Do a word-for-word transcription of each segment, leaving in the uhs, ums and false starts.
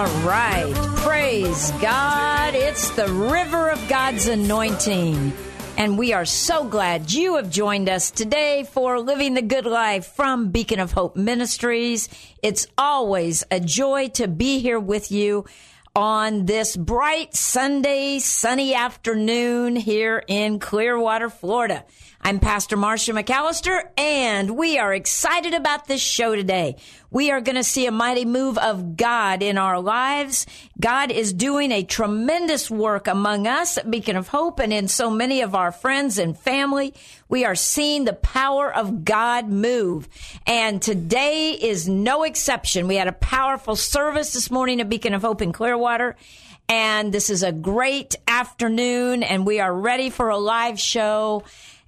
right. Praise God. It's the river of God's anointing. And we are so glad you have joined us today for Living the Good Life from Beacon of Hope Ministries. It's always a joy to be here with you on this bright Sunday, sunny afternoon here in Clearwater, Florida. I'm Pastor Marcia McAllister, and we are excited about this show today. We are going to see a mighty move of God in our lives. God is doing a tremendous work among us at Beacon of Hope and in so many of our friends and family. We are seeing the power of God move, and today is no exception. We had a powerful service this morning at Beacon of Hope in Clearwater, and this is a great afternoon, and we are ready for a live show.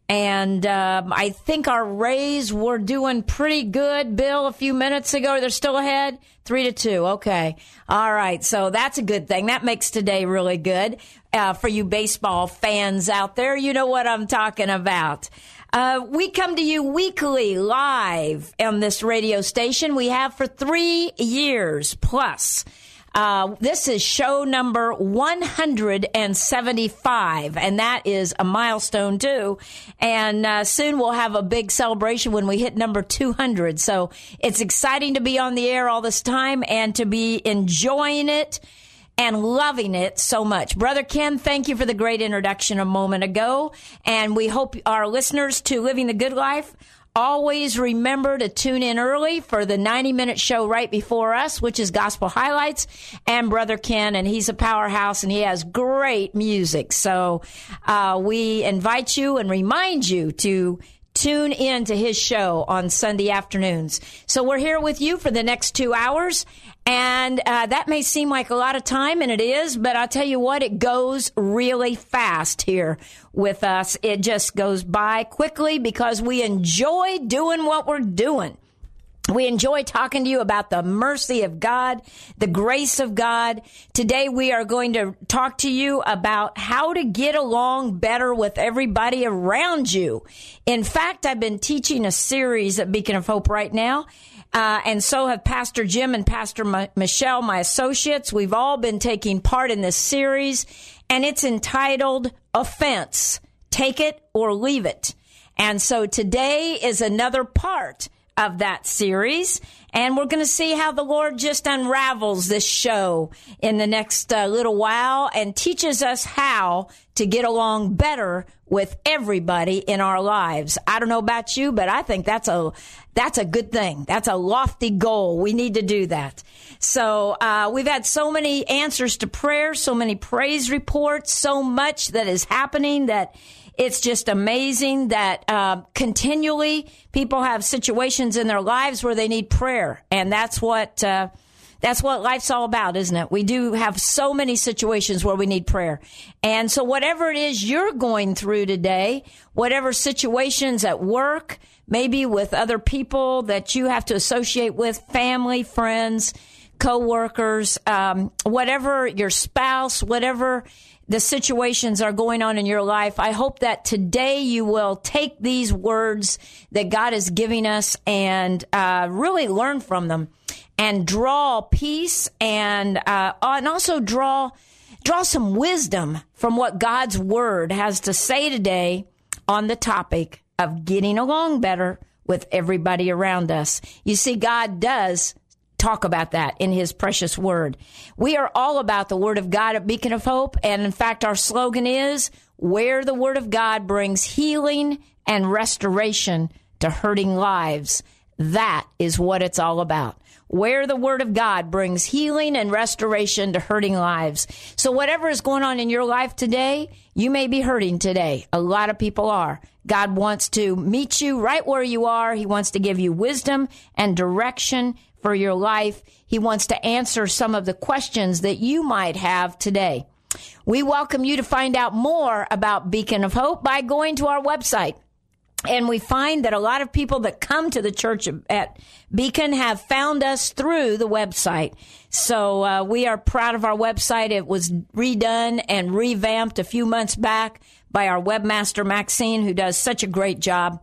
And um, I think our Rays were doing pretty good, Bill, a few minutes ago. They're still ahead? Three to two. Okay. All right. So that's a good thing. That makes today really good. Uh, for you baseball fans out there, you know what I'm talking about. Uh, we come to you weekly live on this radio station. We have for three years plus. Uh, this is show number one hundred seventy-five, and that is a milestone, too. And uh, soon we'll have a big celebration when we hit number two hundred. So it's exciting to be on the air all this time and to be enjoying it and loving it so much. Brother Ken, thank you for the great introduction a moment ago. And we hope our listeners to Living the Good Life always remember to tune in early for the ninety-minute show right before us, which is Gospel Highlights, and Brother Ken, and he's a powerhouse, and he has great music. So uh, we invite you and remind you to tune in to his show on Sunday afternoons. So we're here with you for the next two hours, and uh, that may seem like a lot of time, and it is, but I'll tell you what, it goes really fast here with us. It just goes by quickly because we enjoy doing what we're doing. We enjoy talking to you about the mercy of God, the grace of God. Today we are going to talk to you about how to get along better with everybody around you. In fact, I've been teaching a series at Beacon of Hope right now, uh, and so have Pastor Jim and Pastor M- Michelle, my associates. We've all been taking part in this series, and it's entitled Offense, Take It or Leave It. And so today is another part of that series, and we're going to see how the Lord just unravels this show in the next uh, little while and teaches us how to get along better with everybody in our lives. I don't know about you, but I think that's a that's a good thing. That's a lofty goal. We need to do that. So uh, we've had so many answers to prayer, so many praise reports, so much that is happening that it's just amazing that uh, continually people have situations in their lives where they need prayer. And that's what uh, that's what life's all about, isn't it? We do have so many situations where we need prayer. And so whatever it is you're going through today, whatever situations at work, maybe with other people that you have to associate with, family, friends, co-workers, um, whatever your spouse, whatever the situations are going on in your life, I hope that today you will take these words that God is giving us and uh, really learn from them and draw peace and uh, and also draw draw some wisdom from what God's Word has to say today on the topic of getting along better with everybody around us. You see, God does talk about that in his precious word. We are all about the word of God at Beacon of Hope. And in fact, our slogan is where the word of God brings healing and restoration to hurting lives. That is what it's all about. Where the word of God brings healing and restoration to hurting lives. So whatever is going on in your life today, you may be hurting today. A lot of people are. God wants to meet you right where you are. He wants to give you wisdom and direction for your life. He wants to answer some of the questions that you might have today. We welcome you to find out more about Beacon of Hope by going to our website. And we find that a lot of people that come to the church at Beacon have found us through the website. So uh, we are proud of our website. It was redone and revamped a few months back by our webmaster, Maxine, who does such a great job.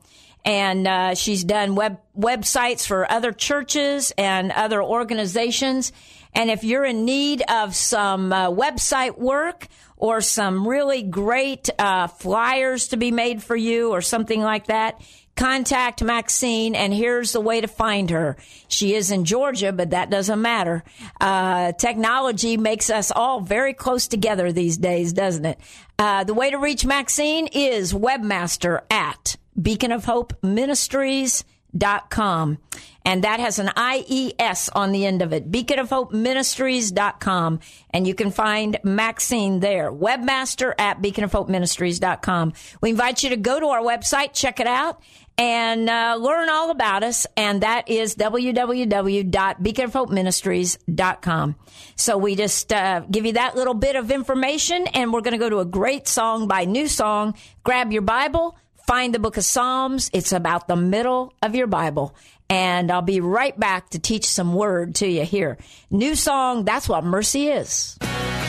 And uh, she's done web websites for other churches and other organizations. And if you're in need of some uh, website work or some really great uh, flyers to be made for you or something like that, contact Maxine, and here's the way to find her. She is in Georgia, but that doesn't matter. Uh, technology makes us all very close together these days, doesn't it? Uh, the way to reach Maxine is webmaster at beacon of hope ministries dot com. And that has an I E S on the end of it, beacon of hope ministries dot com. And you can find Maxine there, webmaster at beacon of hope ministries dot com. We invite you to go to our website, check it out, and uh, learn all about us. And that is w w w dot beacon of hope ministries dot com. So we just uh, give you that little bit of information, and we're going to go to a great song by New Song. Grab your Bible, find the book of Psalms. It's about the middle of your Bible. And I'll be right back to teach some word to you here. New Song, that's what mercy is.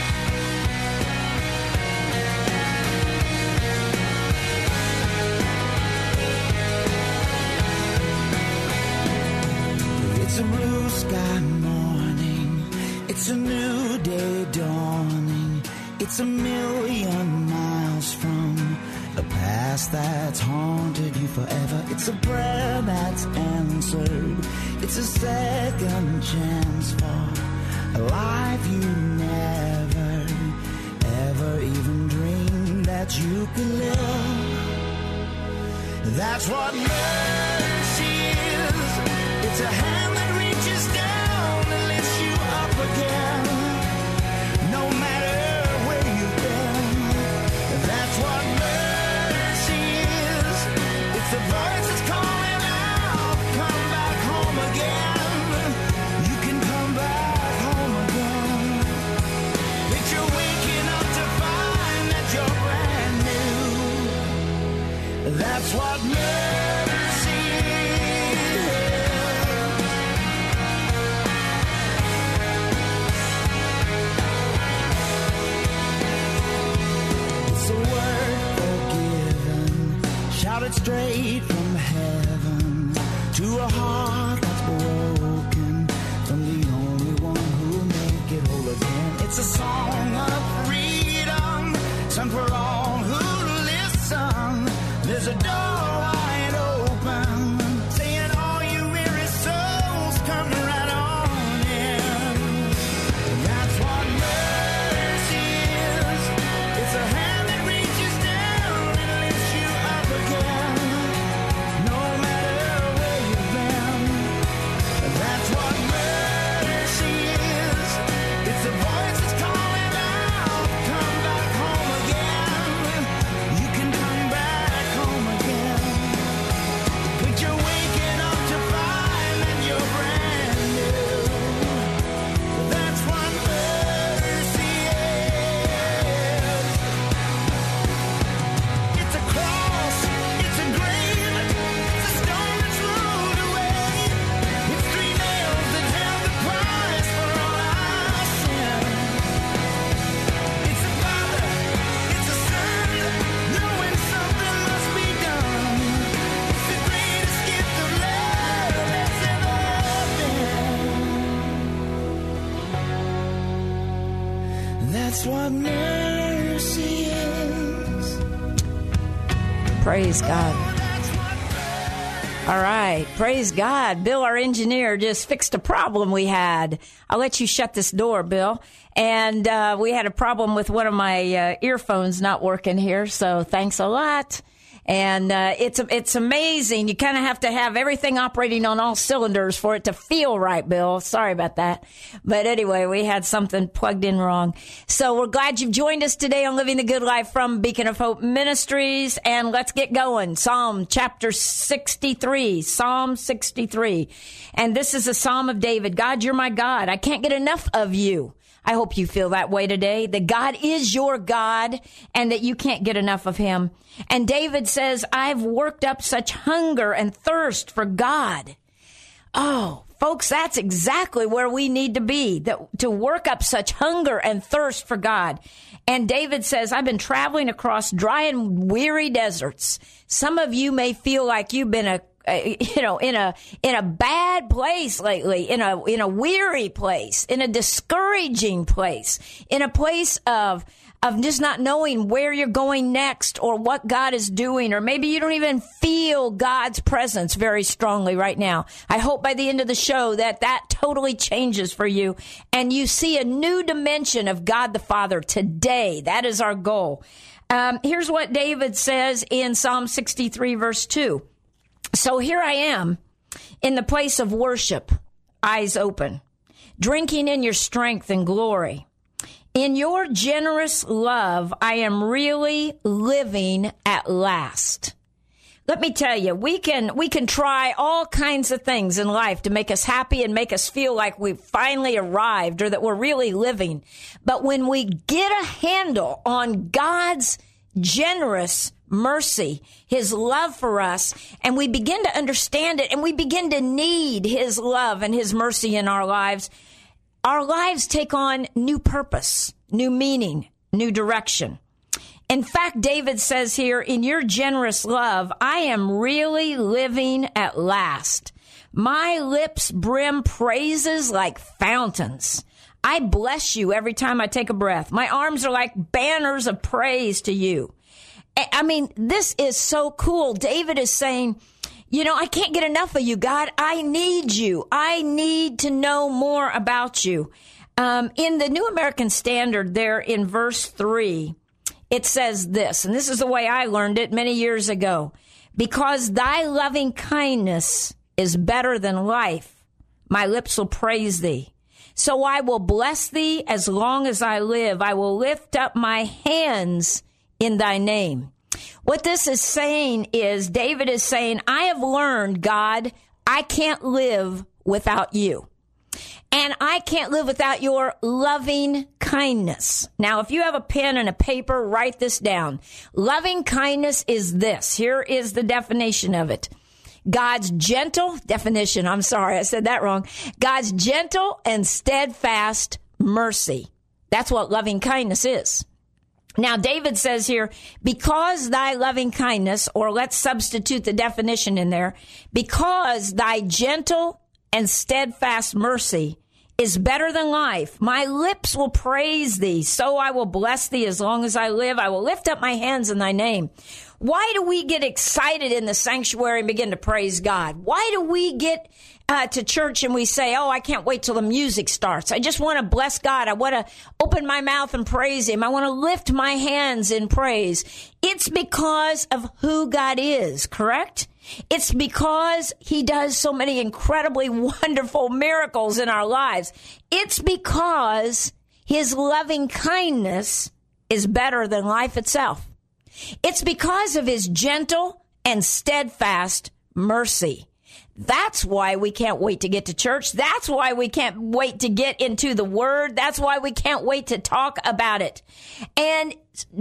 It's a blue sky morning. It's a new day dawning. It's a million miles from a past that's haunted you forever. It's a prayer that's answered. It's a second chance for a life you never, ever even dreamed that you could live. That's what mercy is. It's a hand that reaches down and lifts you up again, no matter where you've been. That's what mercy is. It's the voice that's calling out, come back home again. You can come back home again. Picture waking up to find that you're brand new. That's what mercy is. Shouted straight from heaven to a heart that's broken from the only one who'll make it whole again. It's a song of freedom, sung for all who listen. There's a door wide open, saying all you weary souls come right on in. That's what mercy is. It's a hand that reaches down and lifts you up again, no matter where you've been. That's what mercy is. It's a voice that's calling out, come back home again. You can come back home again. But you're waking up to find that you're brand new. That's what mercy is. It's a cross, it's a grave, it's a stone that's rolled away. It's three nails that held the price for all our sin. It's a father, it's a son, knowing something must be done. It's the greatest gift of love that's ever been. That's what mercy is. Praise God. All right. Praise God. Bill, our engineer, just fixed a problem we had. I'll let you shut this door, Bill. And uh, we had a problem with one of my uh, earphones not working here, so thanks a lot. And uh, it's it's amazing. You kind of have to have everything operating on all cylinders for it to feel right, Bill. Sorry about that. But anyway, we had something plugged in wrong. So we're glad you've joined us today on Living the Good Life from Beacon of Hope Ministries. And let's get going. Psalm chapter sixty-three. Psalm sixty-three. And this is a Psalm of David. God, you're my God. I can't get enough of you. I hope you feel that way today, that God is your God and that you can't get enough of him. And David says, I've worked up such hunger and thirst for God. Oh, folks, that's exactly where we need to be, that, to work up such hunger and thirst for God. And David says, I've been traveling across dry and weary deserts. Some of you may feel like you've been a, a you know, in a in a bad place lately, in a in a weary place, in a discouraging place, in a place of of just not knowing where you're going next or what God is doing, or maybe you don't even feel God's presence very strongly right now. I hope by the end of the show that that totally changes for you and you see a new dimension of God the Father today. That is our goal. Um, here's what David says in Psalm sixty-three, verse two. So here I am in the place of worship, eyes open, drinking in your strength and glory. In your generous love, I am really living at last. Let me tell you, we can we can try all kinds of things in life to make us happy and make us feel like we've finally arrived or that we're really living. But when we get a handle on God's generous mercy, his love for us, and we begin to understand it and we begin to need his love and his mercy in our lives, our lives take on new purpose, new meaning, new direction. In fact, David says here, in your generous love, I am really living at last. My lips brim praises like fountains. I bless you every time I take a breath. My arms are like banners of praise to you. I mean, this is so cool. David is saying, you know, I can't get enough of you, God. I need you. I need to know more about you. Um, in the New American Standard there in verse three, it says this, and this is the way I learned it many years ago. Because thy loving kindness is better than life, my lips will praise thee. So I will bless thee as long as I live. I will lift up my hands in thy name. What this is saying is, David is saying, I have learned, God, I can't live without you. And I can't live without your loving kindness. Now, if you have a pen and a paper, write this down. Loving kindness is this. Here is the definition of it. God's gentle, definition, I'm sorry, I said that wrong. God's gentle and steadfast mercy. That's what loving kindness is. Now, David says here, because thy loving kindness, or let's substitute the definition in there, because thy gentle and steadfast mercy is better than life, my lips will praise thee, so I will bless thee as long as I live. I will lift up my hands in thy name. Why do we get excited in the sanctuary and begin to praise God? Why do we get uh, to church and we say, oh, I can't wait till the music starts. I just want to bless God. I want to open my mouth and praise him. I want to lift my hands in praise. It's because of who God is, correct? It's because he does so many incredibly wonderful miracles in our lives. It's because his loving kindness is better than life itself. It's because of his gentle and steadfast mercy. That's why we can't wait to get to church. That's why we can't wait to get into the word. That's why we can't wait to talk about it. And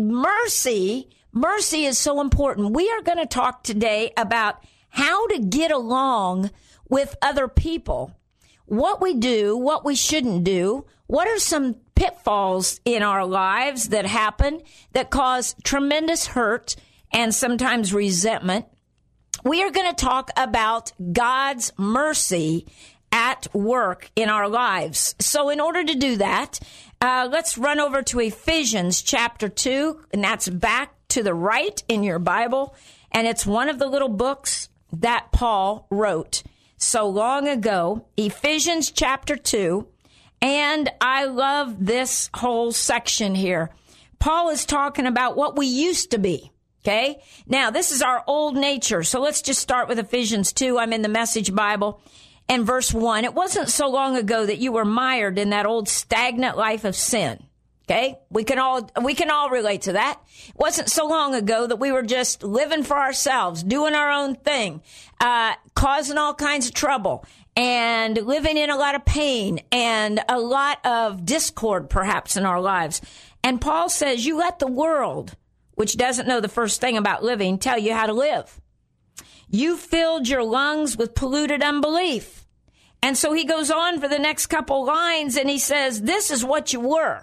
mercy, mercy is so important. We are going to talk today about how to get along with other people, what we do, what we shouldn't do, what are some pitfalls in our lives that happen that cause tremendous hurt and sometimes resentment. We are going to talk about God's mercy at work in our lives. So in order to do that, uh, let's run over to Ephesians chapter two, and that's back to the right in your Bible. And it's one of the little books that Paul wrote so long ago, Ephesians chapter two. And I love this whole section here. Paul is talking about what we used to be. Okay. Now, this is our old nature. So let's just start with Ephesians two. I'm in the Message Bible. And verse one, it wasn't so long ago that you were mired in that old stagnant life of sin. Okay. We can all, we can all relate to that. It wasn't so long ago that we were just living for ourselves, doing our own thing, uh, causing all kinds of trouble and living in a lot of pain and a lot of discord perhaps in our lives. And Paul says, you let the world, which doesn't know the first thing about living, tell you how to live. You filled your lungs with polluted unbelief. And so he goes on for the next couple lines and he says, this is what you were.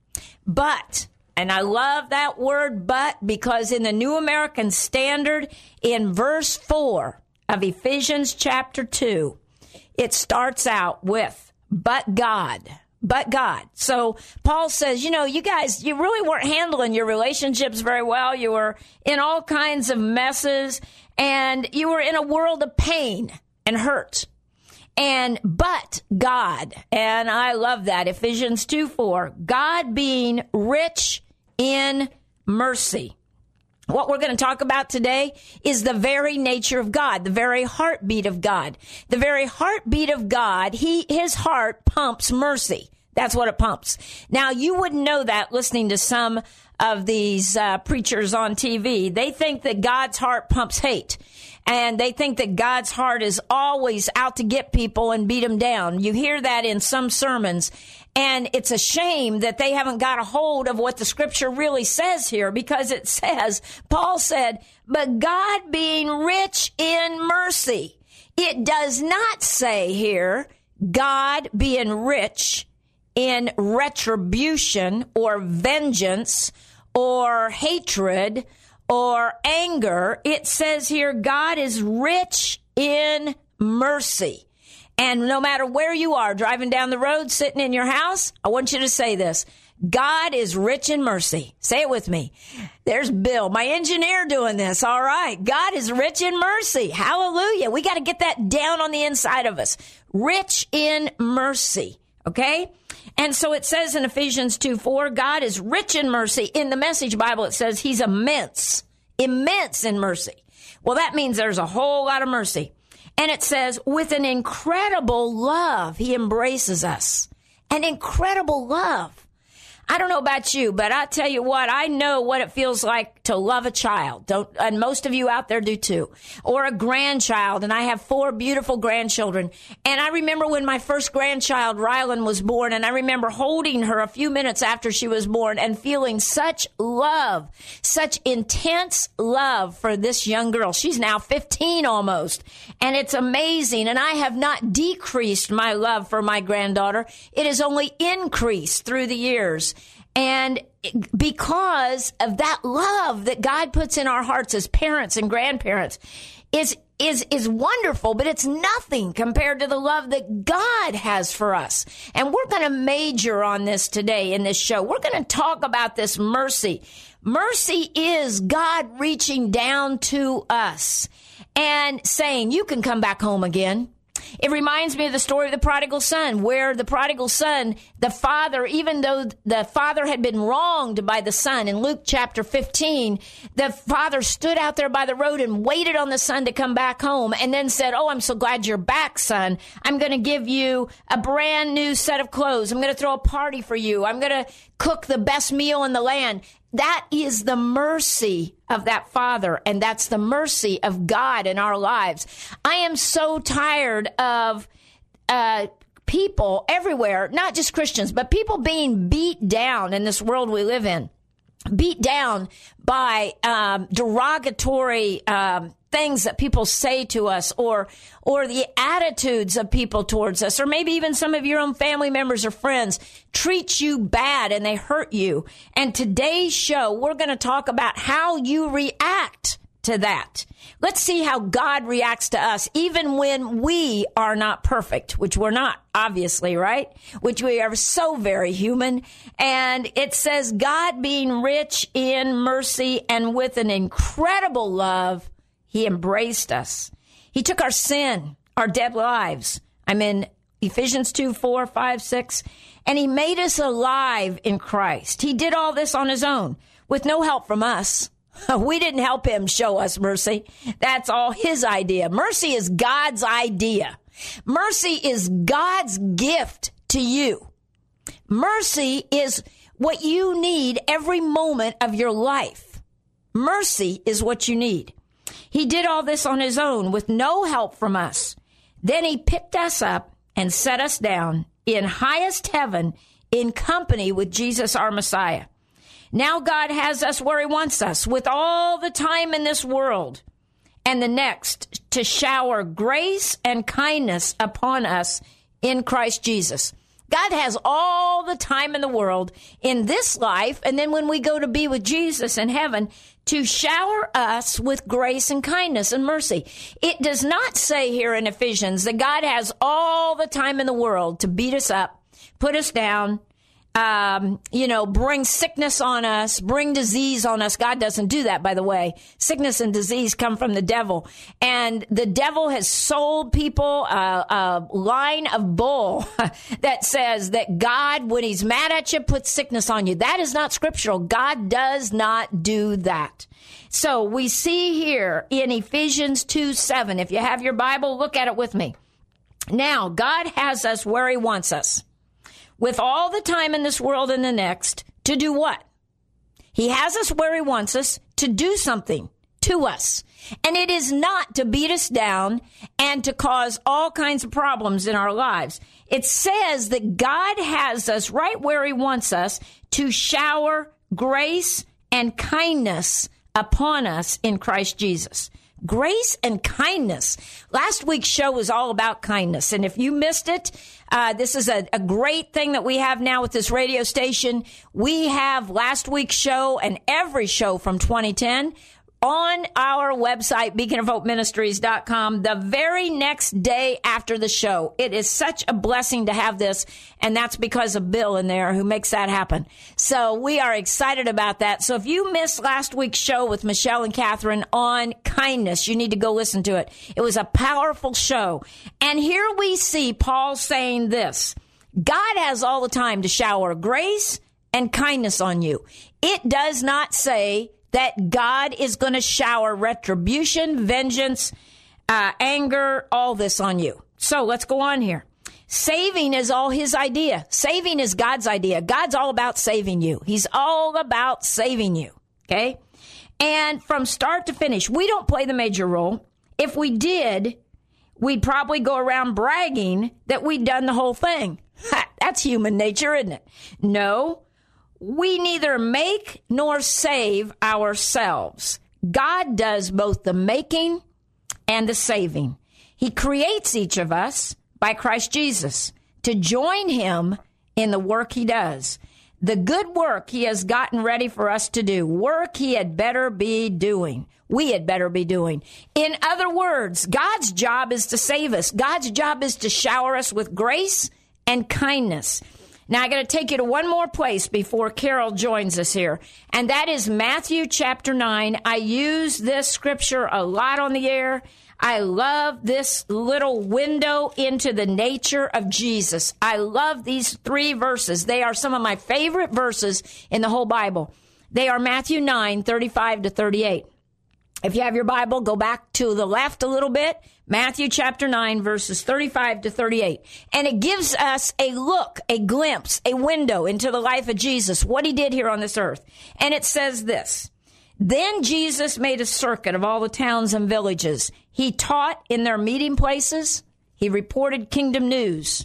But, and I love that word but, because in the New American Standard, in verse four of Ephesians chapter two, it starts out with, but God. But God. So Paul says, you know, you guys, you really weren't handling your relationships very well. You were in all kinds of messes and you were in a world of pain and hurt. And but God, and I love that, Ephesians two four, God being rich in mercy. What we're going to talk about today is the very nature of God, the very heartbeat of God. The very heartbeat of God, he, his heart pumps mercy. That's what it pumps. Now, you wouldn't know that listening to some of these uh, preachers on T V. They think that God's heart pumps hate. And they think that God's heart is always out to get people and beat them down. You hear that in some sermons. And it's a shame that they haven't got a hold of what the scripture really says here, because it says, Paul said, but God being rich in mercy. It does not say here, God being rich in retribution or vengeance or hatred or anger. It says here, God is rich in mercy. And no matter where you are, driving down the road, sitting in your house, I want you to say this. God is rich in mercy. Say it with me. There's Bill, my engineer, doing this. All right. God is rich in mercy. Hallelujah. We got to get that down on the inside of us. Rich in mercy. Okay? And so it says in Ephesians two four, God is rich in mercy. In the Message Bible, it says he's immense, immense in mercy. Well, that means there's a whole lot of mercy. And it says, with an incredible love, he embraces us. An incredible love. I don't know about you, but I tell you what, I know what it feels like to love a child. Don't, and most of you out there do too. Or a grandchild, and I have four beautiful grandchildren. And I remember when my first grandchild, Rylan, was born, and I remember holding her a few minutes after she was born and feeling such love, such intense love for this young girl. She's now fifteen almost, and it's amazing. And I have not decreased my love for my granddaughter. It has only increased through the years. And because of that love that God puts in our hearts as parents and grandparents is is is wonderful, but it's nothing compared to the love that God has for us. And we're going to major on this today in this show. We're going to talk about this mercy. Mercy is God reaching down to us and saying, you can come back home again. It reminds me of the story of the prodigal son, where the prodigal son, the father, even though the father had been wronged by the son, in Luke chapter fifteen, the father stood out there by the road and waited on the son to come back home and then said, oh, I'm so glad you're back, son. I'm going to give you a brand new set of clothes. I'm going to throw a party for you. I'm going to cook the best meal in the land. That is the mercy of that father, and that's the mercy of God in our lives. I am so tired of uh, people everywhere, not just Christians, but people being beat down in this world we live in, beat down by um, derogatory um things that people say to us, or or the attitudes of people towards us, or maybe even some of your own family members or friends treat you bad and they hurt you. And today's show, we're going to talk about how you react to that. Let's see how God reacts to us, even when we are not perfect, which we're not, obviously, right? Which we are so very human. And it says, God being rich in mercy and with an incredible love, he embraced us. He took our sin, our dead lives. I'm in Ephesians two, four, five, six. And he made us alive in Christ. He did all this on his own with no help from us. We didn't help him show us mercy. That's all his idea. Mercy is God's idea. Mercy is God's gift to you. Mercy is what you need every moment of your life. Mercy is what you need. He did all this on his own with no help from us. Then he picked us up and set us down in highest heaven in company with Jesus, our Messiah. Now God has us where he wants us with all the time in this world and the next to shower grace and kindness upon us in Christ Jesus. God has all the time in the world in this life, and then when we go to be with Jesus in heaven, to shower us with grace and kindness and mercy. It does not say here in Ephesians that God has all the time in the world to beat us up, put us down, Um, you know, bring sickness on us, bring disease on us. God doesn't do that, by the way. Sickness and disease come from the devil. And the devil has sold people a, a line of bull that says that God, when he's mad at you, puts sickness on you. That is not scriptural. God does not do that. So we see here in Ephesians two seven, if you have your Bible, look at it with me. Now, God has us where he wants us, with all the time in this world and the next, to do what? He has us where he wants us to do something to us. And it is not to beat us down and to cause all kinds of problems in our lives. It says that God has us right where he wants us to shower grace and kindness upon us in Christ Jesus. Grace and kindness. Last week's show was all about kindness. And if you missed it, uh, this is a, a great thing that we have now with this radio station. We have last week's show and every show from twenty ten on our website, beacon of hope ministries dot com, the very next day after the show. It is such a blessing to have this, and that's because of Bill in there who makes that happen. So we are excited about that. So if you missed last week's show with Michelle and Catherine on kindness, you need to go listen to it. It was a powerful show. And here we see Paul saying this: God has all the time to shower grace and kindness on you. It does not say that God is going to shower retribution, vengeance, uh, anger, all this on you. So let's go on here. Saving is all his idea. Saving is God's idea. God's all about saving you. He's all about saving you. Okay? And from start to finish, we don't play the major role. If we did, we'd probably go around bragging that we'd done the whole thing. Ha, that's human nature, isn't it? No. We neither make nor save ourselves. God does both the making and the saving. He creates each of us by Christ Jesus to join him in the work he does. The good work he has gotten ready for us to do, work he had better be doing. We had better be doing. In other words, God's job is to save us. God's job is to shower us with grace and kindness. Now, I got to take you to one more place before Carol joins us here, and that is Matthew chapter nine. I use this scripture a lot on the air. I love this little window into the nature of Jesus. I love these three verses. They are some of my favorite verses in the whole Bible. They are Matthew nine, thirty-five to thirty-eight. If you have your Bible, go back to the left a little bit. Matthew chapter nine, verses thirty-five to thirty-eight. And it gives us a look, a glimpse, a window into the life of Jesus, what he did here on this earth. And it says this: Then Jesus made a circuit of all the towns and villages. He taught in their meeting places. He reported kingdom news.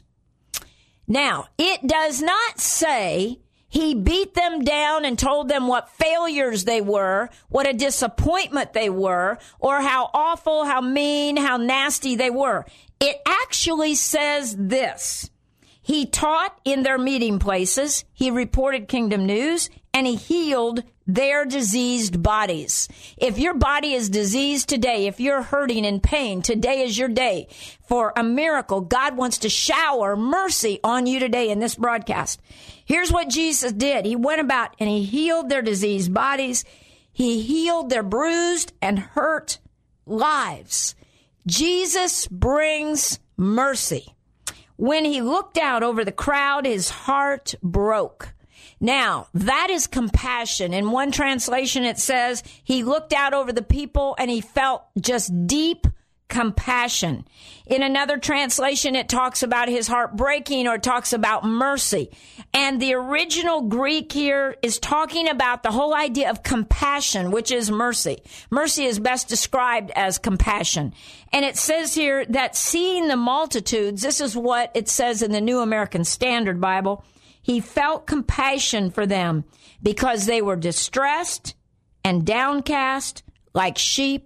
Now, it does not say he beat them down and told them what failures they were, what a disappointment they were, or how awful, how mean, how nasty they were. It actually says this: He taught in their meeting places, he reported kingdom news, and he healed their diseased bodies. If your body is diseased today, if you're hurting in pain, today is your day for a miracle. God wants to shower mercy on you today in this broadcast. Here's what Jesus did. He went about and he healed their diseased bodies. He healed their bruised and hurt lives. Jesus brings mercy. When he looked out over the crowd, his heart broke. Now, that is compassion. In one translation, it says he looked out over the people and he felt just deep compassion. In another translation, it talks about his heart breaking, or it talks about mercy. And the original Greek here is talking about the whole idea of compassion, which is mercy. Mercy is best described as compassion. And it says here that seeing the multitudes, this is what it says in the New American Standard Bible, he felt compassion for them because they were distressed and downcast like sheep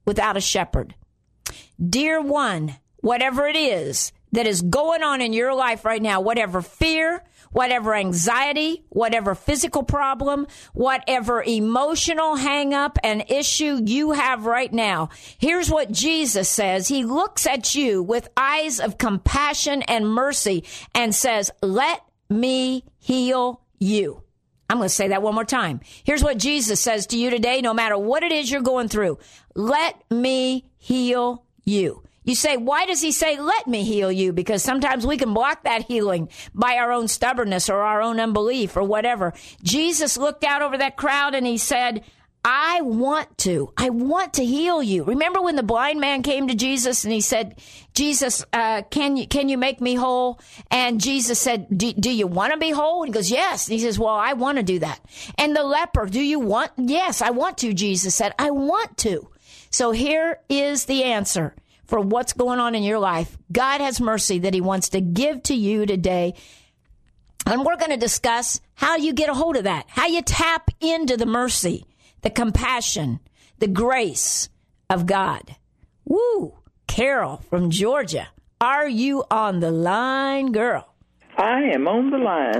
without a shepherd. Dear one, whatever it is that is going on in your life right now, whatever fear, whatever anxiety, whatever physical problem, whatever emotional hang up and issue you have right now, here's what Jesus says. He looks at you with eyes of compassion and mercy and says, let me heal you. I'm going to say that one more time. Here's what Jesus says to you today, no matter what it is you're going through. Let me heal you. You say, why does he say, let me heal you? Because sometimes we can block that healing by our own stubbornness or our own unbelief or whatever. Jesus looked out over that crowd and he said, I want to. I want to heal you. Remember when the blind man came to Jesus and he said, Jesus, uh, can you can you make me whole? And Jesus said, do, do you want to be whole? And he goes, yes. And he says, well, I want to do that. And the leper, do you want? Yes, I want to. Jesus said, I want to. So here is the answer for what's going on in your life. God has mercy that he wants to give to you today. And we're going to discuss how you get a hold of that, how you tap into the mercy, the compassion, the grace of God. Woo! Carol from Georgia, are you on the line, girl? I am on the line.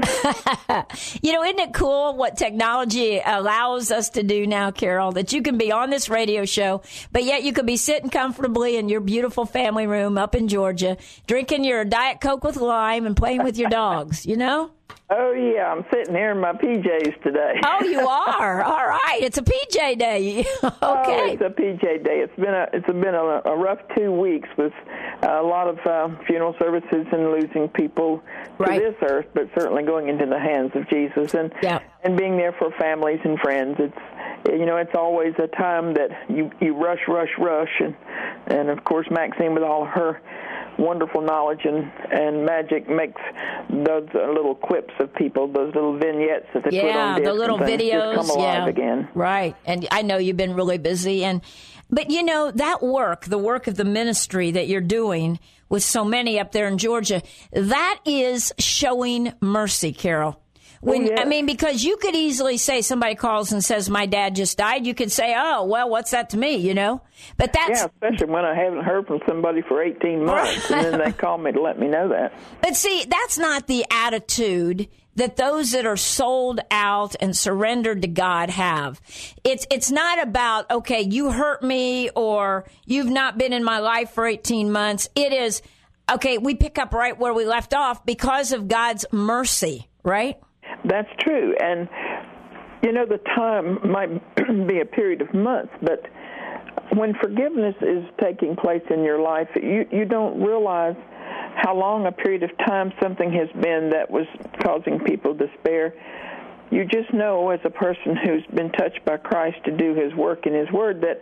You know, isn't it cool what technology allows us to do now, Carol, that you can be on this radio show, but yet you could be sitting comfortably in your beautiful family room up in Georgia, drinking your Diet Coke with lime and playing with your dogs, you know? Oh, yeah, I'm sitting here in my P Js today. Oh, you are? All right. It's a P J day. Okay. Oh, it's a P J day. It's been a it's been a, a rough two weeks with a lot of uh, funeral services and losing people right. to this earth, but certainly going into the hands of Jesus and yeah. and being there for families and friends. It's you know it's always a time that you you rush, rush, rush, and and of course Maxine with all her wonderful knowledge and, and magic makes those uh, little clips of people, those little vignettes that they yeah, put on discs the little and videos, just come alive yeah, again. Right. And I know you've been really busy, and but you know that work, the work of the ministry that you're doing with so many up there in Georgia, that is showing mercy, Carol. When, oh, yeah. I mean, because you could easily say somebody calls and says, my dad just died. You could say, oh, well, what's that to me, you know? But that's... Yeah, especially when I haven't heard from somebody for eighteen months, and then they call me to let me know that. But see, that's not the attitude that those that are sold out and surrendered to God have. It's it's not about, okay, you hurt me or you've not been in my life for eighteen months. It is, okay, we pick up right where we left off because of God's mercy, right? That's true. And, you know, the time might be a period of months, but when forgiveness is taking place in your life, you, you don't realize how long a period of time something has been that was causing people despair. You just know, as a person who's been touched by Christ to do his work in his word, that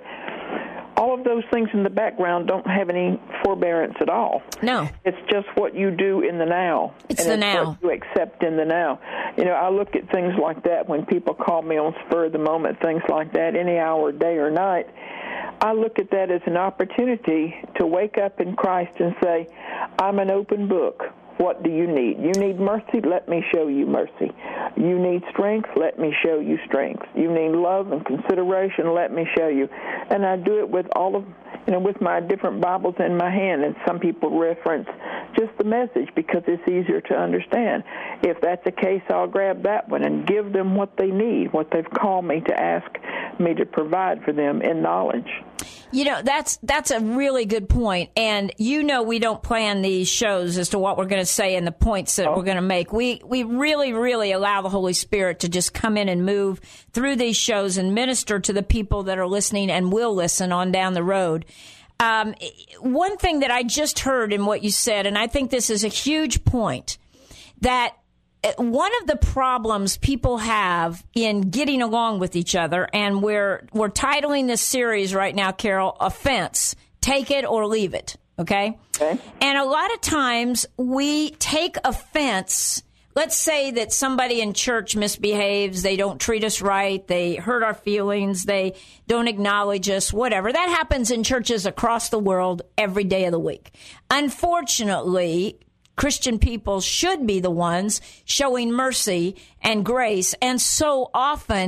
all of those things in the background don't have any forbearance at all. No. It's just what you do in the now. It's and the it's now. What you accept in the now. You know, I look at things like that when people call me on spur of the moment, things like that, any hour, day or night. I look at that as an opportunity to wake up in Christ and say, I'm an open book. What do you need? You need mercy? Let me show you mercy. You need strength? Let me show you strength. You need love and consideration? Let me show you. And I do it with all of, you know, with my different Bibles in my hand. And some people reference just the message because it's easier to understand. If that's the case, I'll grab that one and give them what they need, what they've called me to ask me to provide for them in knowledge. You know, that's that's a really good point. And you know we don't plan these shows as to what we're going to say and the points that oh. we're going to make. We we really, really allow the Holy Spirit to just come in and move through these shows and minister to the people that are listening and will listen on down the road. Um, one thing that I just heard in what you said, and I think this is a huge point, that one of the problems people have in getting along with each other, and we're we're titling this series right now, Carol, Offense. Take it or leave it, okay? Okay. And a lot of times we take offense. Let's say that somebody in church misbehaves, they don't treat us right, they hurt our feelings, they don't acknowledge us, whatever. That happens in churches across the world every day of the week. Unfortunately, Christian people should be the ones showing mercy and grace, and so often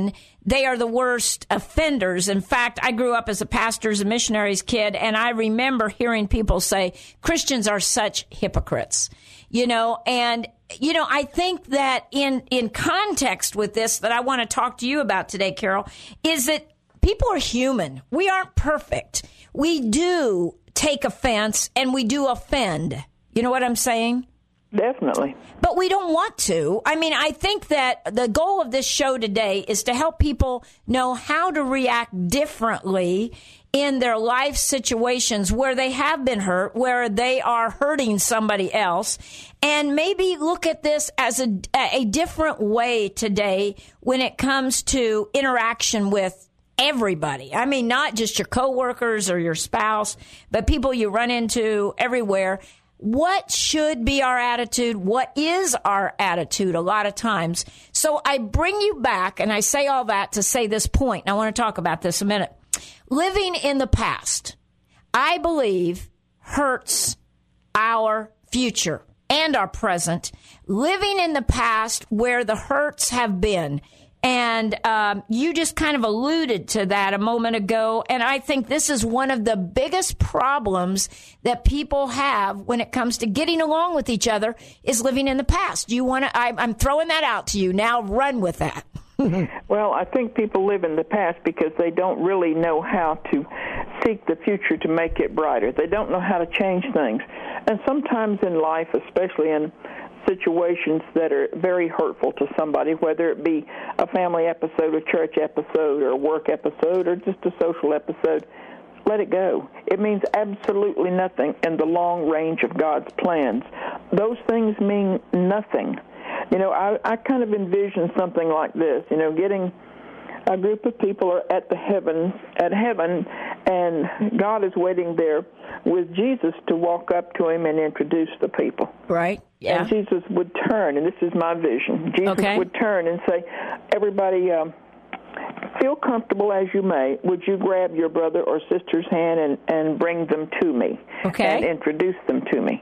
they are the worst offenders. In fact, I grew up as a pastor's and missionaries kid, and I remember hearing people say, Christians are such hypocrites, you know, and, you know, I think that in, in context with this that I want to talk to you about today, Carol, is that people are human. We aren't perfect. We do take offense and we do offend. You know what I'm saying? Definitely. But we don't want to. I mean, I think that the goal of this show today is to help people know how to react differently in their life situations where they have been hurt, where they are hurting somebody else, and maybe look at this as a, a different way today when it comes to interaction with everybody. I mean, not just your coworkers or your spouse, but people you run into everywhere. What should be our attitude? What is our attitude a lot of times? So I bring you back, and I say all that to say this point, and I want to talk about this a minute. Living in the past, I believe, hurts our future and our present. Living in the past where the hurts have been. And um, you just kind of alluded to that a moment ago. And I think this is one of the biggest problems that people have when it comes to getting along with each other is living in the past. Do you want to? I'm throwing that out to you. Now run with that. Well, I think people live in the past because they don't really know how to seek the future to make it brighter. They don't know how to change things. And sometimes in life, especially in situations that are very hurtful to somebody, whether it be a family episode, a church episode, or a work episode, or just a social episode, let it go. It means absolutely nothing in the long range of God's plans. Those things mean nothing. You know, I, I kind of envision something like this, you know, getting a group of people are at the heaven, at heaven, and God is waiting there with Jesus to walk up to him and introduce the people. Right, yeah. And Jesus would turn, and this is my vision, Jesus okay. would turn and say, everybody, um, feel comfortable as you may. Would you grab your brother or sister's hand and, and bring them to me? Okay. And introduce them to me?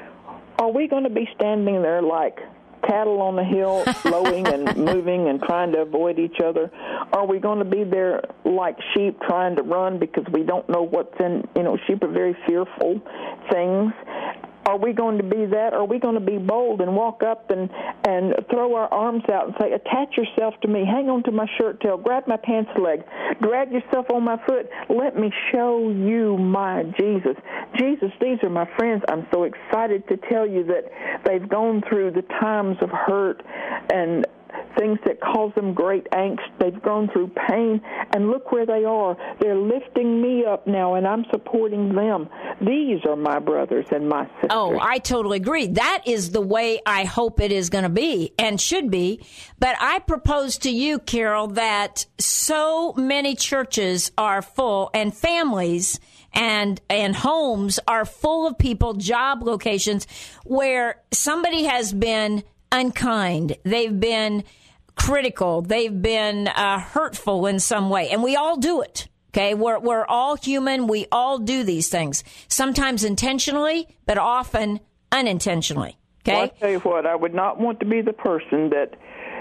Are we going to be standing there like cattle on the hill, slowing and moving and trying to avoid each other? Are we going to be there like sheep trying to run because we don't know what's in, you know, sheep are very fearful things. Are we going to be that? Are we going to be bold and walk up and, and throw our arms out and say, attach yourself to me, hang on to my shirt tail, grab my pants leg, drag yourself on my foot, let me show you my Jesus. Jesus, these are my friends. I'm so excited to tell you that they've gone through the times of hurt and things that cause them great angst. They've gone through pain, and look where they are. They're lifting me up now, and I'm supporting them. These are my brothers and my sisters. Oh, I totally agree. That is the way I hope it is going to be and should be. But I propose to you, Carol, that so many churches are full and families and and homes are full of people, job locations, where somebody has been unkind. They've been critical. They've been uh, hurtful in some way. And we all do it. Okay, we're we're all human. We all do these things, sometimes intentionally, but often unintentionally. Okay? Well, I tell you what, I would not want to be the person that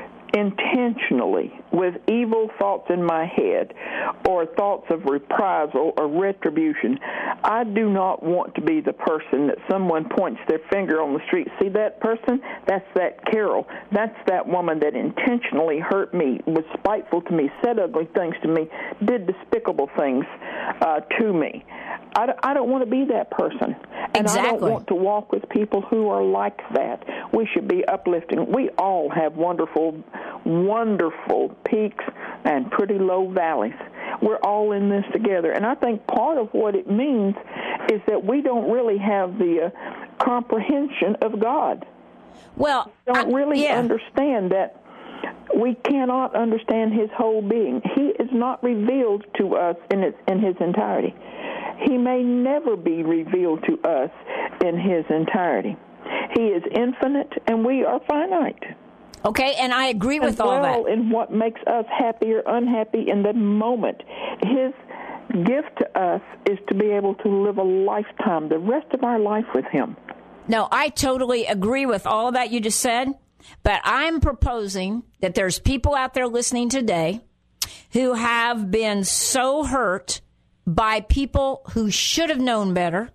intentionally, with evil thoughts in my head or thoughts of reprisal or retribution, I do not want to be the person that someone points their finger on the street. See that person? That's that Carol. That's that woman that intentionally hurt me, was spiteful to me, said ugly things to me, did despicable things uh, to me. I don't, I don't want to be that person. And exactly. I don't want to walk with people who are like that. We should be uplifting. We all have wonderful, wonderful peaks and pretty low valleys. We're all in this together. And I think part of what it means is that we don't really have the uh, comprehension of God. Well, we don't I, really yeah. understand that. We cannot understand his whole being. He is not revealed to us in its, in his entirety. He may never be revealed to us in his entirety. He is infinite, and we are finite. Okay, and I agree with as all well that. in what makes us happy or unhappy in the moment. His gift to us is to be able to live a lifetime, the rest of our life with him. No, I totally agree with all that you just said, but I'm proposing that there's people out there listening today who have been so hurt by people who should have known better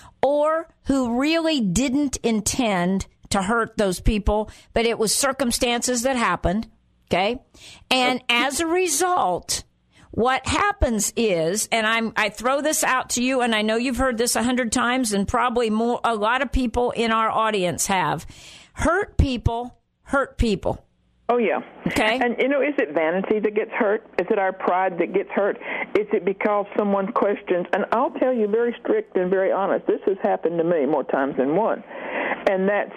or who really didn't intend to hurt those people, but it was circumstances that happened, okay? And as a result, what happens is, and I'm, I throw this out to you, and I know you've heard this a hundred times, and probably more, a lot of people in our audience have. Hurt people hurt people. Oh, yeah. Okay. And, you know, is it vanity that gets hurt? Is it our pride that gets hurt? Is it because someone questions? And I'll tell you very strict and very honest, this has happened to me more times than one. And that's,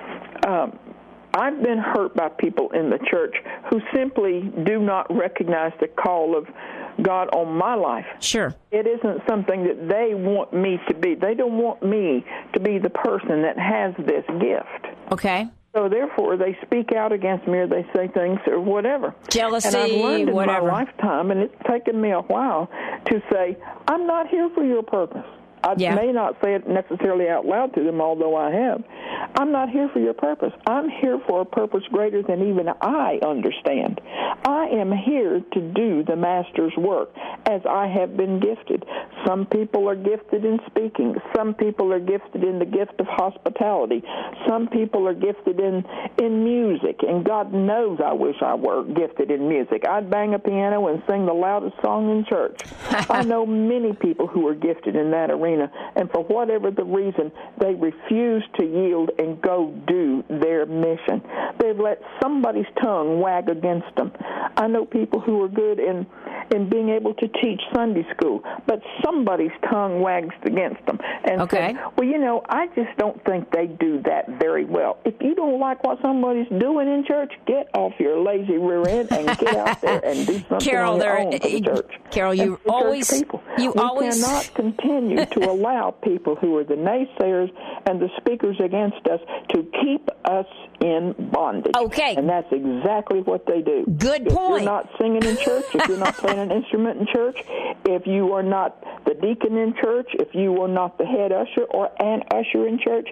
um, I've been hurt by people in the church who simply do not recognize the call of God on my life. Sure. It isn't something that they want me to be. They don't want me to be the person that has this gift. Okay. So therefore, they speak out against me, or they say things, or whatever. Jealousy, and I've learned in whatever. my lifetime, and it's taken me a while to say, I'm not here for your purpose. I yeah. may not say it necessarily out loud to them, although I have. I'm not here for your purpose. I'm here for a purpose greater than even I understand. I am here to do the Master's work as I have been gifted. Some people are gifted in speaking. Some people are gifted in the gift of hospitality. Some people are gifted in, in music, and God knows I wish I were gifted in music. I'd bang a piano and sing the loudest song in church. I know many people who are gifted in that arena. And for whatever the reason, they refuse to yield and go do their mission. They've let somebody's tongue wag against them. I know people who are good in in being able to teach Sunday school, but somebody's tongue wags against them. And okay. says, well, you know, I just don't think they do that very well. If you don't like what somebody's doing in church, get off your lazy rear end and get out there and do something Carol, on your there, own for the church. Carol, you always, people. you we always cannot continue to allow people who are the naysayers and the speakers against us to keep us in bondage. Okay. And that's exactly what they do. Good if point. If you're not singing in church, if you're not playing an instrument in church, if you are not the deacon in church, if you are not the head usher or an usher in church,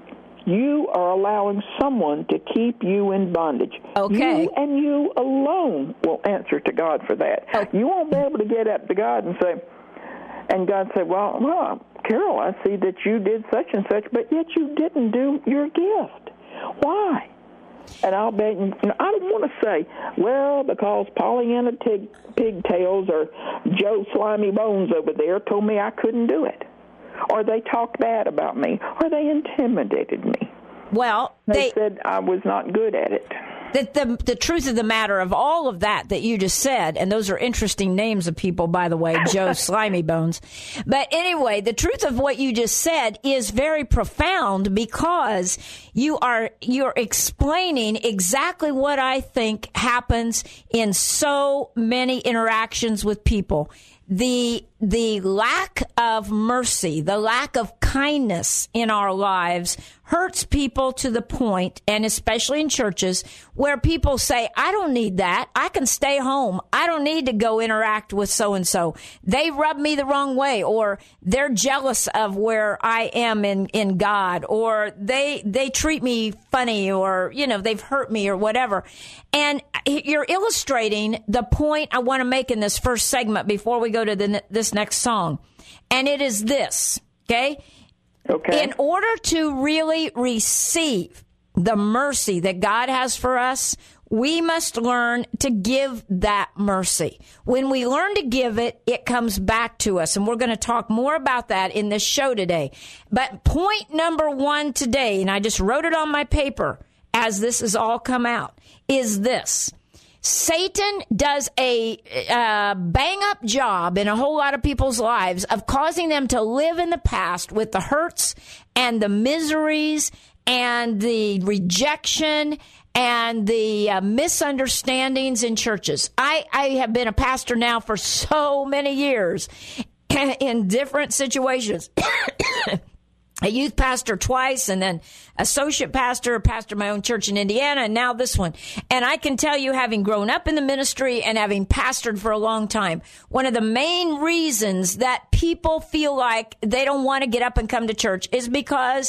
you are allowing someone to keep you in bondage. Okay. You and you alone will answer to God for that. Okay. You won't be able to get up to God and say, and God said, well, well, Carol, I see that you did such and such, but yet you didn't do your gift. Why? And I'll bet, you know, I don't want to say, well, because Pollyanna Tig, Pigtails or Joe Slimy Bones over there told me I couldn't do it. Or they talked bad about me. Or they intimidated me. Well, they, they said I was not good at it. The, the, the truth of the matter of all of that that you just said, and those are interesting names of people, by the way, Joe Slimy Bones. But anyway, the truth of what you just said is very profound because you are you're explaining exactly what I think happens in so many interactions with people. The the lack of mercy, the lack of kindness in our lives hurts people to the point, and especially in churches, where people say, I don't need that. I can stay home. I don't need to go interact with so-and-so. They rub me the wrong way, or they're jealous of where I am in, in God, or they they treat me funny, or, you know, they've hurt me or whatever. And you're illustrating the point I want to make in this first segment before we go to the, this next song. And it is this, okay? Okay. In order to really receive the mercy that God has for us, we must learn to give that mercy. When we learn to give it, it comes back to us. And we're going to talk more about that in this show today. But point number one today, and I just wrote it on my paper as this has all come out, is this. Satan does a uh, bang-up job in a whole lot of people's lives of causing them to live in the past with the hurts and the miseries and the rejection and the uh, misunderstandings in churches. I, I have been a pastor now for so many years in different situations. A youth pastor twice, and then associate pastor, pastor my own church in Indiana, and now this one. And I can tell you, having grown up in the ministry and having pastored for a long time, one of the main reasons that people feel like they don't want to get up and come to church is because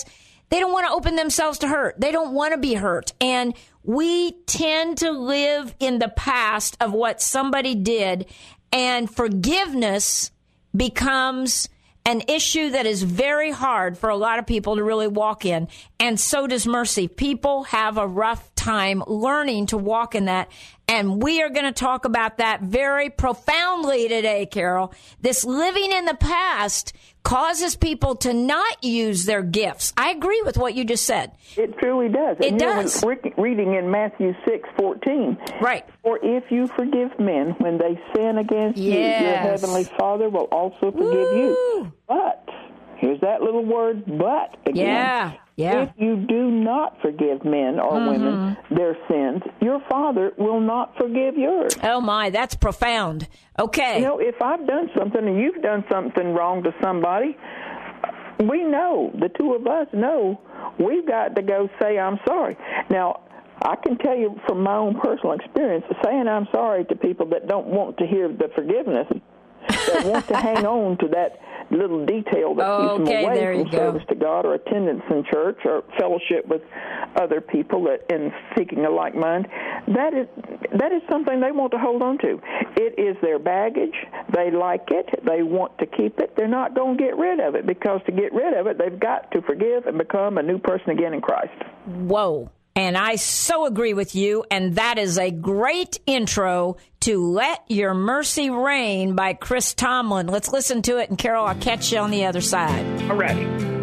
They don't want to open themselves to hurt. They don't want to be hurt. And we tend to live in the past of what somebody did, and forgiveness becomes an issue that is very hard for a lot of people to really walk in. And so does mercy. People have a rough time learning to walk in that. And we are going to talk about that very profoundly today, Carol. This living in the past causes people to not use their gifts. I agree with what you just said. It truly does. It and does. You know, when reading in Matthew six fourteen. Right. For if you forgive men when they sin against yes. you, your heavenly Father will also forgive Woo. you. But, here's that little word, but, again. Yeah, yeah. If you do not forgive men or mm-hmm. women their sins, your Father will not forgive yours. Oh, my, that's profound. Okay. You know, if I've done something and you've done something wrong to somebody, we know, the two of us know, we've got to go say, I'm sorry. Now, I can tell you from my own personal experience, saying I'm sorry to people that don't want to hear the forgiveness, that want to hang on to that little detail that oh, keeps okay, them away there from you go. service to God or attendance in church or fellowship with other people that in seeking a like mind, that is that is something they want to hold on to. It is their baggage. They like it. They want to keep it. They're not going to get rid of it, because to get rid of it, they've got to forgive and become a new person again in Christ. Whoa. And I so agree with you, and that is a great intro to Let Your Mercy Reign by Chris Tomlin. Let's listen to it, and Carol, I'll catch you on the other side. All right.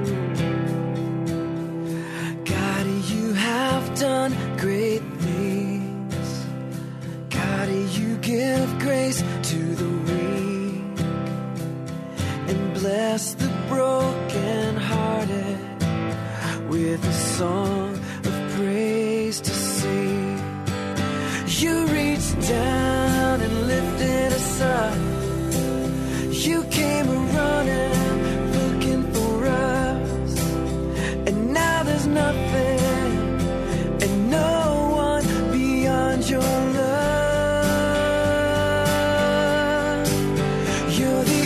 God, you have done great things. God, you give grace to the weak and bless the brokenhearted with a song praise to sing. You reached down and lifted us up. You came running, looking for us. And now there's nothing and no one beyond your love. You're the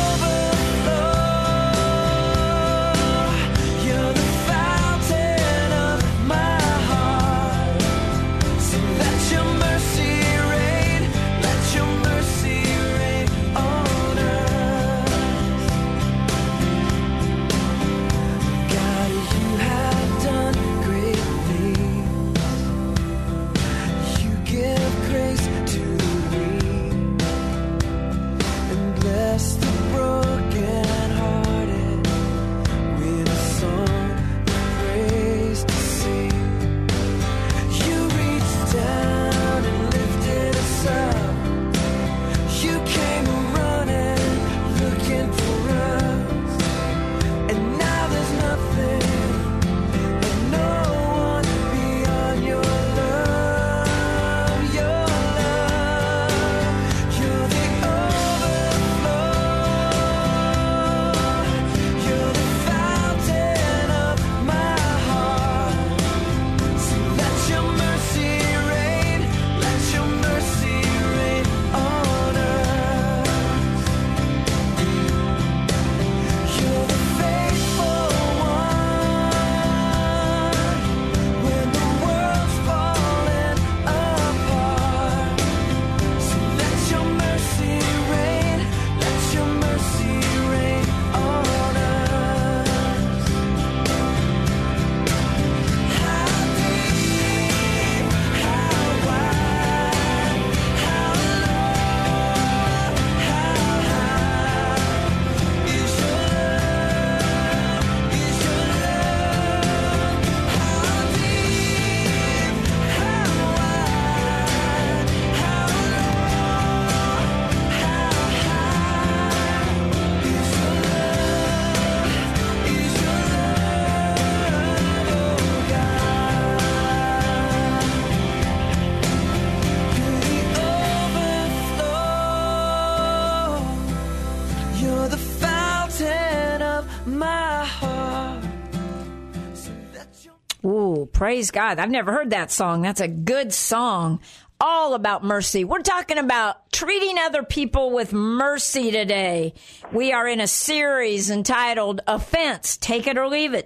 Praise God. I've never heard that song. That's a good song. All about mercy. We're talking about treating other people with mercy today. We are in a series entitled Offense, Take It or Leave It.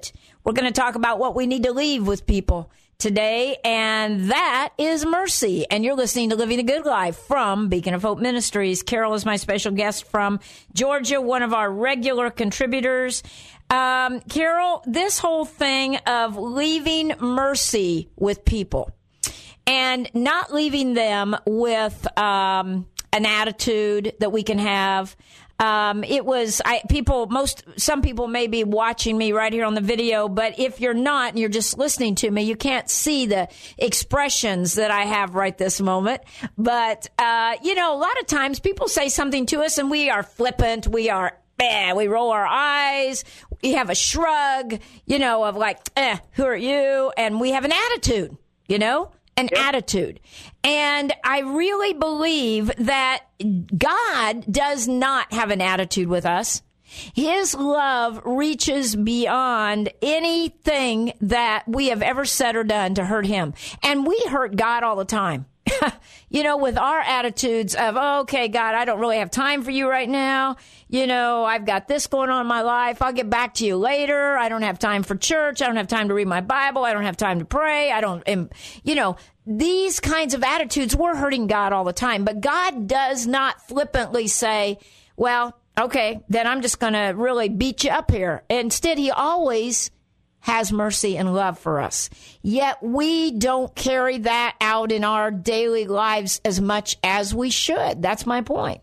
We're going to talk about what we need to leave with people today, and that is mercy. And you're listening to Living a Good Life from Beacon of Hope Ministries. Carol is my special guest from Georgia, one of our regular contributors. Um, Carol, this whole thing of leaving mercy with people and not leaving them with um, an attitude that we can have. Um, it was, I, people, most, some people may be watching me right here on the video, but if you're not and you're just listening to me, you can't see the expressions that I have right this moment. But, uh, you know, a lot of times people say something to us and we are flippant, we are, eh, we roll our eyes, we have a shrug, you know, of like, eh, who are you? And we have an attitude, you know? An yep. attitude. And I really believe that God does not have an attitude with us. His love reaches beyond anything that we have ever said or done to hurt him. And we hurt God all the time. You know, with our attitudes of, oh, okay, God, I don't really have time for you right now. You know, I've got this going on in my life. I'll get back to you later. I don't have time for church. I don't have time to read my Bible. I don't have time to pray. I don't, am, you know, these kinds of attitudes, we're hurting God all the time. But God does not flippantly say, well, okay, then I'm just going to really beat you up here. Instead, he always has mercy and love for us. Yet we don't carry that out in our daily lives as much as we should. That's my point.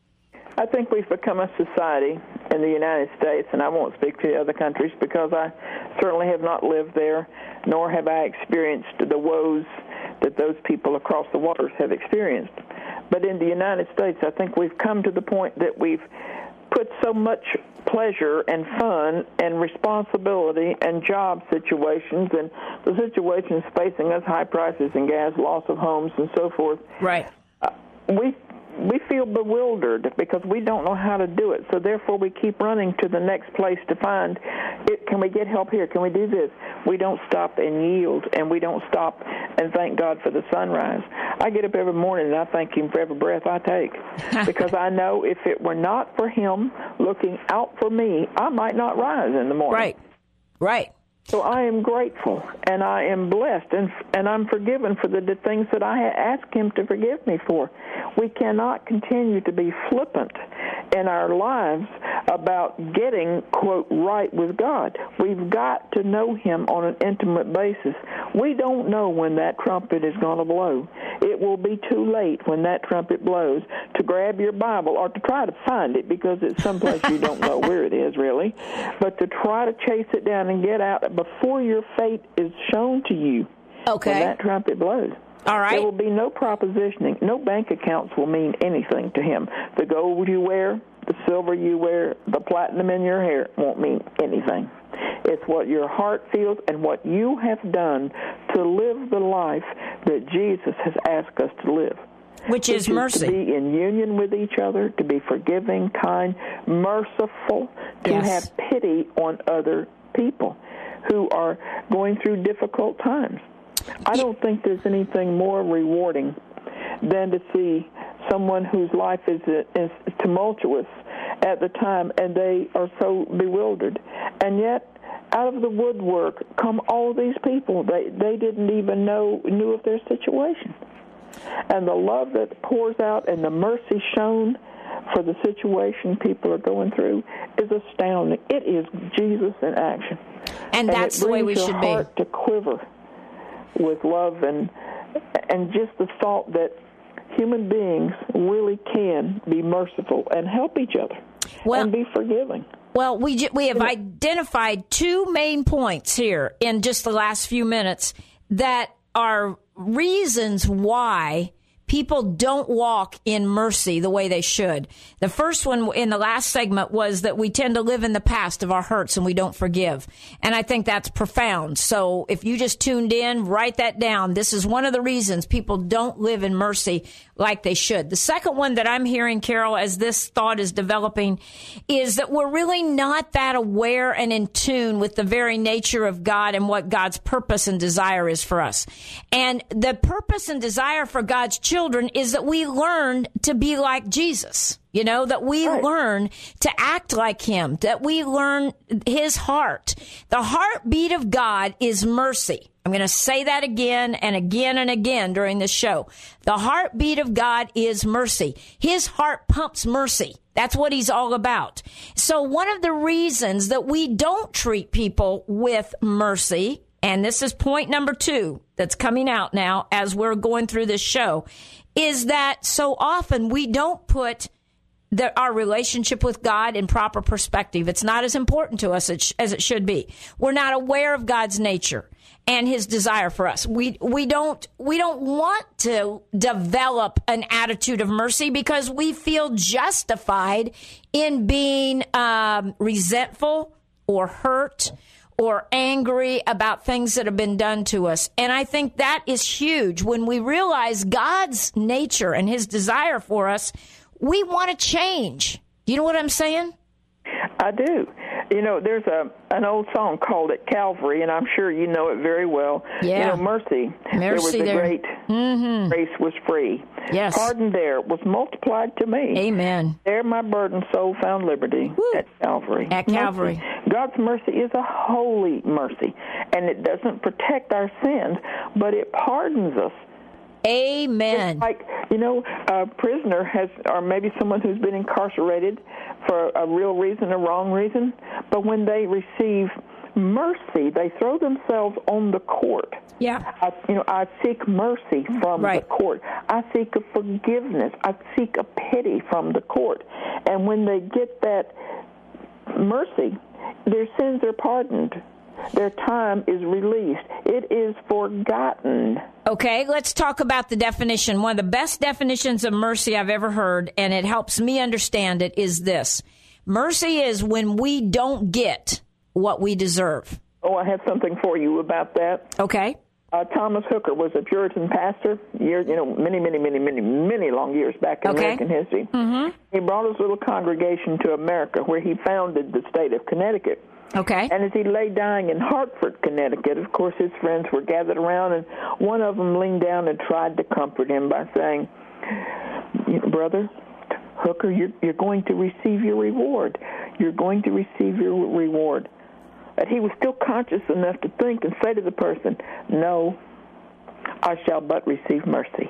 I think we've become a society in the United States, and I won't speak to the other countries because I certainly have not lived there, nor have I experienced the woes that those people across the waters have experienced. But in the United States, I think we've come to the point that we've put so much pleasure and fun and responsibility and job situations and the situations facing us, high prices in gas, loss of homes, and so forth. Right. Uh, we we feel bewildered because we don't know how to do it. So therefore, we keep running to the next place to find it. Can we get help here? Can we do this? We don't stop and yield, and we don't stop and thank God for the sunrise. I get up every morning and I thank him for every breath I take because I know if it were not for him looking out for me, I might not rise in the morning. Right, right. So I am grateful, and I am blessed, and and I'm forgiven for the, the things that I asked him to forgive me for. We cannot continue to be flippant in our lives about getting, quote, right with God. We've got to know him on an intimate basis. We don't know when that trumpet is going to blow. It will be too late when that trumpet blows to grab your Bible or to try to find it because it's someplace you don't know where it is, really, but to try to chase it down and get out before your fate is shown to you. Okay. When that trumpet blows. All right. There will be no propositioning. No bank accounts will mean anything to him. The gold you wear, the silver you wear, the platinum in your hair won't mean anything. It's what your heart feels and what you have done to live the life that Jesus has asked us to live. Which is, is mercy. To be in union with each other, to be forgiving, kind, merciful, to yes. have pity on other people who are going through difficult times. I don't think there's anything more rewarding than to see someone whose life is, is tumultuous at the time and they are so bewildered. And yet, out of the woodwork come all these people. They they didn't even know knew of their situation. And the love that pours out and the mercy shown for the situation people are going through is astounding. It is Jesus in action. And that's and the way we should be. It brings your heart to quiver with love and and just the thought that human beings really can be merciful and help each other well, and be forgiving. Well, we we have identified two main points here in just the last few minutes that are reasons why people don't walk in mercy the way they should. The first one in the last segment was that we tend to live in the past of our hurts and we don't forgive. And I think that's profound. So if you just tuned in, write that down. This is one of the reasons people don't live in mercy like they should. The second one that I'm hearing, Carol, as this thought is developing, is that we're really not that aware and in tune with the very nature of God and what God's purpose and desire is for us. And the purpose and desire for God's children children is that we learn to be like Jesus. You know, that we right. learn to act like him, that we learn his heart. The heartbeat of God is mercy. I'm going to say that again and again and again during this show. The heartbeat of God is mercy. His heart pumps mercy. That's what he's all about. So one of the reasons that we don't treat people with mercy, and this is point number two that's coming out now as we're going through this show, is that so often we don't put the, our relationship with God in proper perspective. It's not as important to us as it should be. We're not aware of God's nature and his desire for us. We we don't we don't want to develop an attitude of mercy because we feel justified in being um, resentful or hurt or angry about things that have been done to us. And I think that is huge. When we realize God's nature and his desire for us, we want to change. Do you know what I'm saying? I do. You know, there's a an old song called At Calvary, and I'm sure you know it very well. Yeah. You know, mercy. Mercy there was a there. great Mm-hmm. grace was free. Yes. Pardon there was multiplied to me. Amen. There my burdened soul found liberty. Woo. At Calvary. At Calvary. Mercy. God's mercy is a holy mercy, and it doesn't protect our sins, but it pardons us. Amen. It's like, you know, a prisoner has, or maybe someone who's been incarcerated for a real reason, a wrong reason, but when they receive mercy, they throw themselves on the court. Yeah. I, you know, I seek mercy from Right. the court. I seek a forgiveness. I seek a pity from the court. And when they get that mercy, their sins are pardoned. Their time is released. It is forgotten. Okay, let's talk about the definition. One of the best definitions of mercy I've ever heard, and it helps me understand it, is this. Mercy is when we don't get what we deserve. Oh, I have something for you about that. Okay. Uh, Thomas Hooker was a Puritan pastor, years, you know, many, many, many, many, many long years back in Okay. American history. Mm-hmm. He brought his little congregation to America, where he founded the state of Connecticut. Okay. And as he lay dying in Hartford, Connecticut, of course, his friends were gathered around, and one of them leaned down and tried to comfort him by saying, "Brother Hooker, you're, you're going to receive your reward. You're going to receive your reward." But he was still conscious enough to think and say to the person, "No, I shall but receive mercy."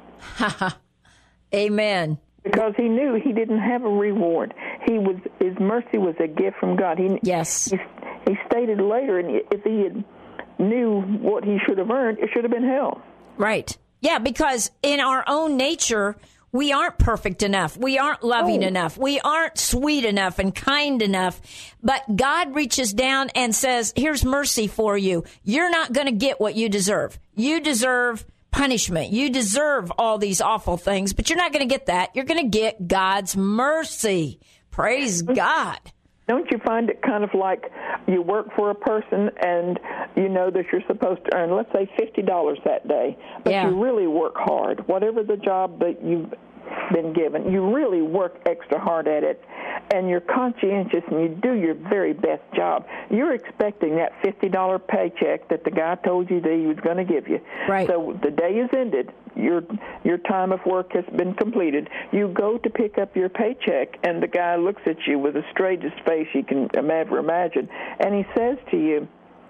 Amen. Because he knew he didn't have a reward. He was his mercy was a gift from God. He, Yes. He, he stated later, and if he had knew what he should have earned, it should have been hell. Right. Yeah, because in our own nature, we aren't perfect enough. We aren't loving Oh. enough. We aren't sweet enough and kind enough. But God reaches down and says, here's mercy for you. You're not going to get what you deserve. You deserve punishment. You deserve all these awful things, but you're not going to get that. You're going to get God's mercy. Praise God. Don't you find it kind of like you work for a person and you know that you're supposed to earn, let's say, fifty dollars that day, but Yeah. you really work hard. Whatever the job that you've been given, you really work extra hard at it, and you're conscientious and you do your very best job. You're expecting that fifty dollars paycheck that the guy told you that he was going to give you. Right. So the day is ended. Your your time of work has been completed. You go to pick up your paycheck, and the guy looks at you with the straightest face you can ever imagine, and he says to you,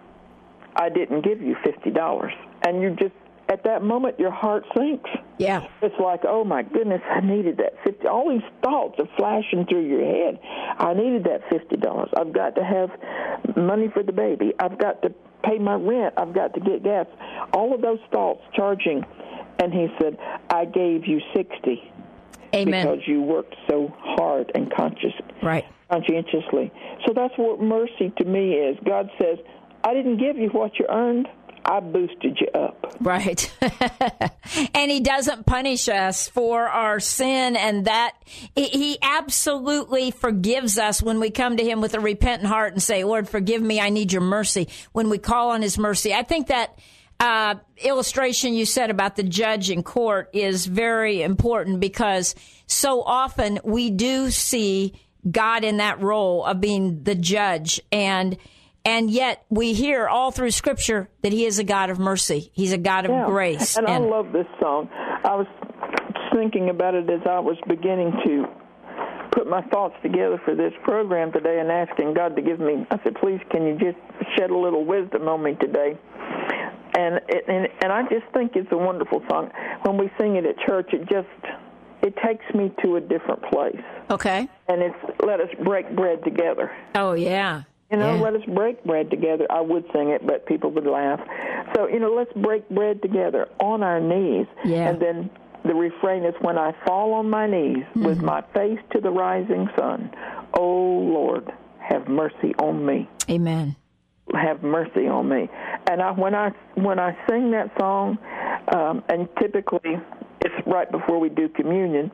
"I didn't give you fifty dollars." And you just, at that moment, your heart sinks. Yeah. It's like, oh, my goodness, I needed that fifty dollars. All these thoughts are flashing through your head. I needed that fifty dollars. I've got to have money for the baby. I've got to pay my rent. I've got to get gas. All of those thoughts charging. And he said, I gave you sixty. Amen. Because you worked so hard and conscious, Right. conscientiously. So that's what mercy to me is. God says, I didn't give you what you earned. I boosted you up. Right. And he doesn't punish us for our sin, and that he absolutely forgives us when we come to him with a repentant heart and say, Lord, forgive me, I need your mercy. When we call on his mercy, I think that uh, illustration you said about the judge in court is very important, because so often we do see God in that role of being the judge, and And yet we hear all through Scripture that he is a God of mercy. He's a God of Yeah. grace. And, and I love this song. I was thinking about it as I was beginning to put my thoughts together for this program today and asking God to give me, I said, please, can you just shed a little wisdom on me today? And it, and, and I just think it's a wonderful song. When we sing it at church, it just, it takes me to a different place. Okay. And it's, let us break bread together. Oh, yeah. You know, yeah. let us break bread together. I would sing it, but people would laugh. So, you know, let's break bread together on our knees. Yeah. And then the refrain is, when I fall on my knees mm-hmm. with my face to the rising sun, oh, Lord, have mercy on me. Amen. Have mercy on me. And I, when I when I sing that song, um, and typically it's right before we do communion,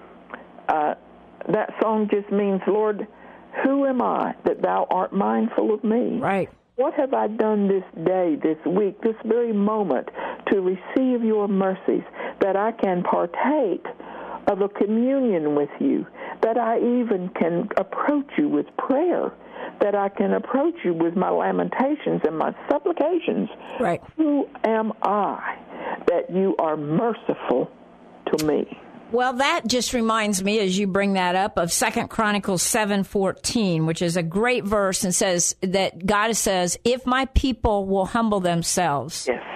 uh, that song just means, Lord, who am I that thou art mindful of me? Right. What have I done this day, this week, this very moment to receive your mercies, that I can partake of a communion with you, that I even can approach you with prayer, that I can approach you with my lamentations and my supplications? Right. Who am I that you are merciful to me? Well, that just reminds me, as you bring that up, of Second Chronicles seven fourteen, which is a great verse, and says that God says, if my people will humble themselves yes.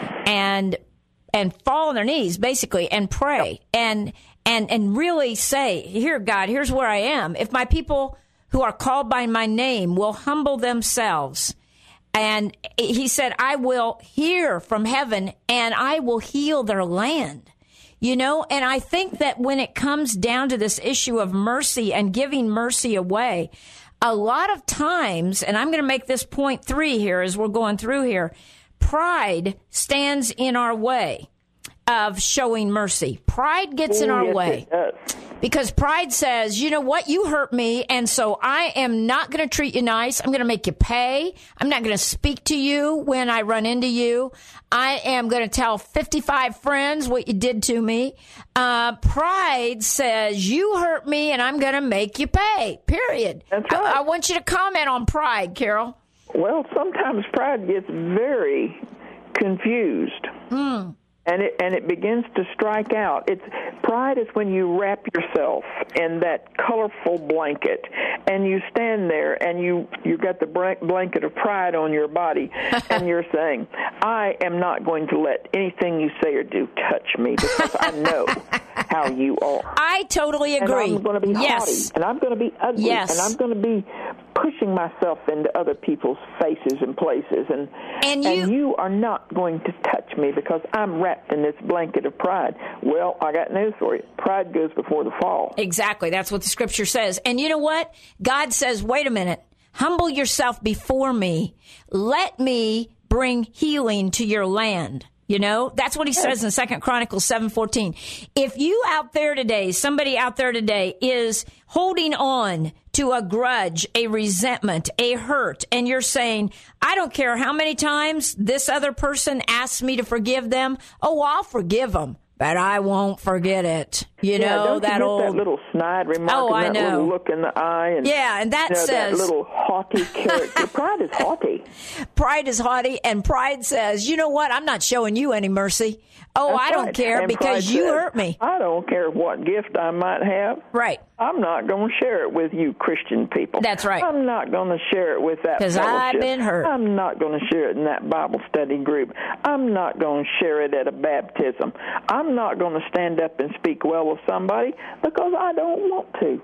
and and fall on their knees, basically, and pray, yep. and and and really say, here, God, here's where I am. If my people who are called by my name will humble themselves, and he said, I will hear from heaven, and I will heal their land. You know, and I think that when it comes down to this issue of mercy and giving mercy away, a lot of times, and I'm going to make this point three here as we're going through here, pride stands in our way of showing mercy. Pride gets Ooh, in our yes, way. It does. Because pride says, you know what, you hurt me, and so I am not going to treat you nice. I'm going to make you pay. I'm not going to speak to you when I run into you. I am going to tell fifty-five friends what you did to me. Uh, pride says, you hurt me, and I'm going to make you pay, period. That's right. I, I want you to comment on pride, Carol. Well, sometimes pride gets very confused. Hmm. And it and it begins to strike out. It's pride is when you wrap yourself in that colorful blanket, and you stand there, and you you got the blanket of pride on your body, and you're saying, "I am not going to let anything you say or do touch me because I know how you are." I totally agree. And I'm going to be yes. haughty, and I'm going to be ugly, yes. and I'm going to be pushing myself into other people's faces and places, and and you, and you are not going to touch me because I'm wrapped in this blanket of pride. Well, I got news for you. Pride goes before the fall. Exactly. That's what the scripture says. And you know what? God says, wait a minute. Humble yourself before me. Let me bring healing to your land. You know, that's what he says in Second Chronicles seven fourteen. If you out there today, somebody out there today is holding on to a grudge, a resentment, a hurt, and you're saying, I don't care how many times this other person asks me to forgive them. Oh, I'll forgive them, but I won't forget it. You yeah, know, don't that you get old that little snide remark oh, and I that know. little look in the eye, and yeah, and that you know, says that little haughty character. Pride is haughty. Pride is haughty, and pride says, you know what? I'm not showing you any mercy. Oh, That's I don't right. care and because you says, hurt me. I don't care what gift I might have. Right. I'm not going to share it with you Christian people. That's right. I'm not going to share it with that because I've been hurt. I'm not going to share it in that Bible study group. I'm not going to share it at a baptism. I'm not going to stand up and speak well of somebody because I don't want to.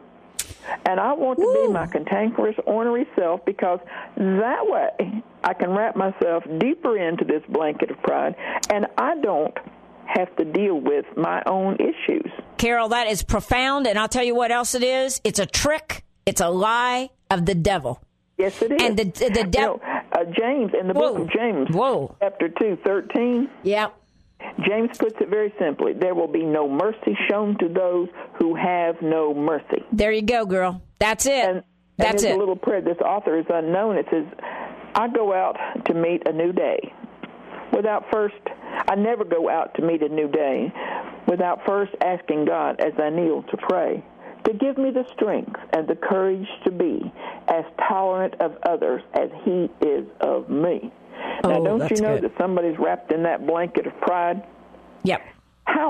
And I want to Woo. be my cantankerous, ornery self because that way I can wrap myself deeper into this blanket of pride, and I don't have to deal with my own issues. Carol, that is profound, and I'll tell you what else it is. It's a trick. It's a lie of the devil. Yes, it is. And the the devil. You know, uh, James, in the Whoa. book of James, Whoa. chapter two, thirteen. Yeah. James puts it very simply. There will be no mercy shown to those who have no mercy. There you go, girl. That's it. And, That's and it. a little prayer. This author is unknown. It says, I go out to meet a new day without first, I never go out to meet a new day without first asking God as I kneel to pray to give me the strength and the courage to be as tolerant of others as he is of me. Oh, now, don't that's you know good. that somebody's wrapped in that blanket of pride? Yep. How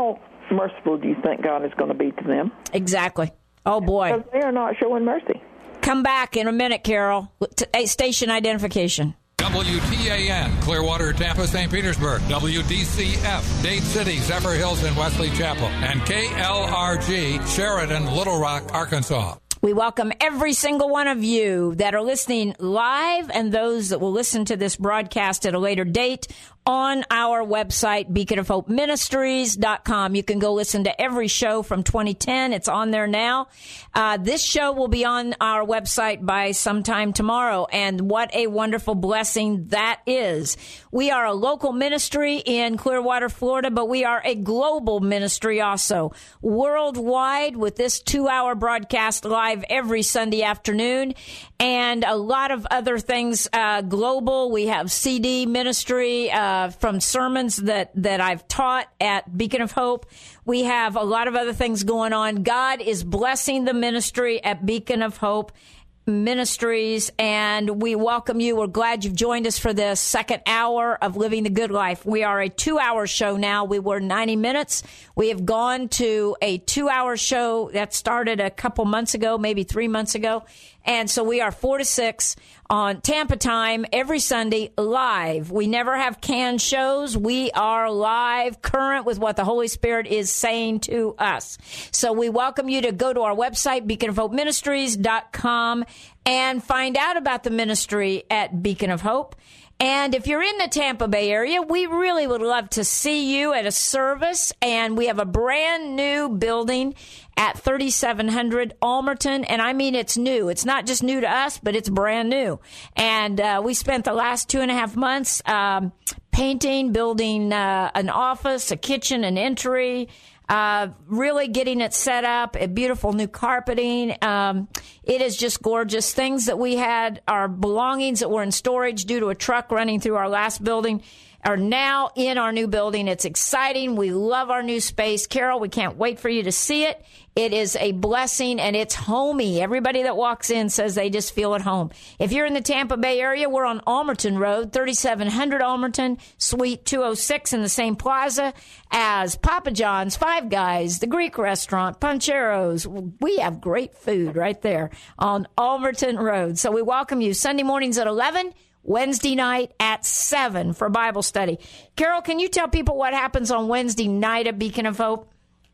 merciful do you think God is going to be to them? Exactly. Oh, boy. Because they are not showing mercy. Come back in a minute, Carol. T- station identification. W T A N, Clearwater, Tampa, Saint Petersburg. W D C F, Dade City, Zephyr Hills, and Wesley Chapel. And K L R G, Sheridan, Little Rock, Arkansas. We welcome every single one of you that are listening live and those that will listen to this broadcast at a later date on our website, beacon of hope ministries dot com. You can go listen to every show from twenty ten. It's on there now. Uh, this show will be on our website by sometime tomorrow, and what a wonderful blessing that is. We are a local ministry in Clearwater, Florida, but we are a global ministry also, worldwide, with this two-hour broadcast live every Sunday afternoon, and a lot of other things uh, global. We have C D ministry, uh, Uh, from sermons that, that I've taught at Beacon of Hope. We have a lot of other things going on. God is blessing the ministry at Beacon of Hope Ministries, and we welcome you. We're glad you've joined us for this second hour of Living the Good Life. We are a two-hour show now. We were ninety minutes. We have gone to a two-hour show that started a couple months ago, maybe three months ago. And so we are four to six on Tampa time every Sunday live. We never have canned shows. We are live, current with what the Holy Spirit is saying to us. So we welcome you to go to our website, beacon of hope ministries dot com, and find out about the ministry at Beacon of Hope. And if you're in the Tampa Bay area, we really would love to see you at a service. And we have a brand new building at thirty-seven hundred Almerton. And I mean, it's new. It's not just new to us, but it's brand new. And uh, we spent the last two and a half months um, painting, building uh, an office, a kitchen, an entry, Uh, really getting it set up, a beautiful new carpeting. Um, it is just gorgeous. Things that we had, our belongings that were in storage due to a truck running through our last building, are now in our new building. It's exciting. We love our new space. Carol, we can't wait for you to see it. It is a blessing, and it's homey. Everybody that walks in says they just feel at home. If you're in the Tampa Bay area, we're on Almerton Road, thirty-seven hundred Almerton, Suite two oh six, in the same plaza as Papa John's, Five Guys, the Greek restaurant, Puncheros. We have great food right there on Almerton Road. So we welcome you Sunday mornings at eleven, Wednesday night at seven for Bible study. Carol, can you tell people what happens on Wednesday night at Beacon of Hope?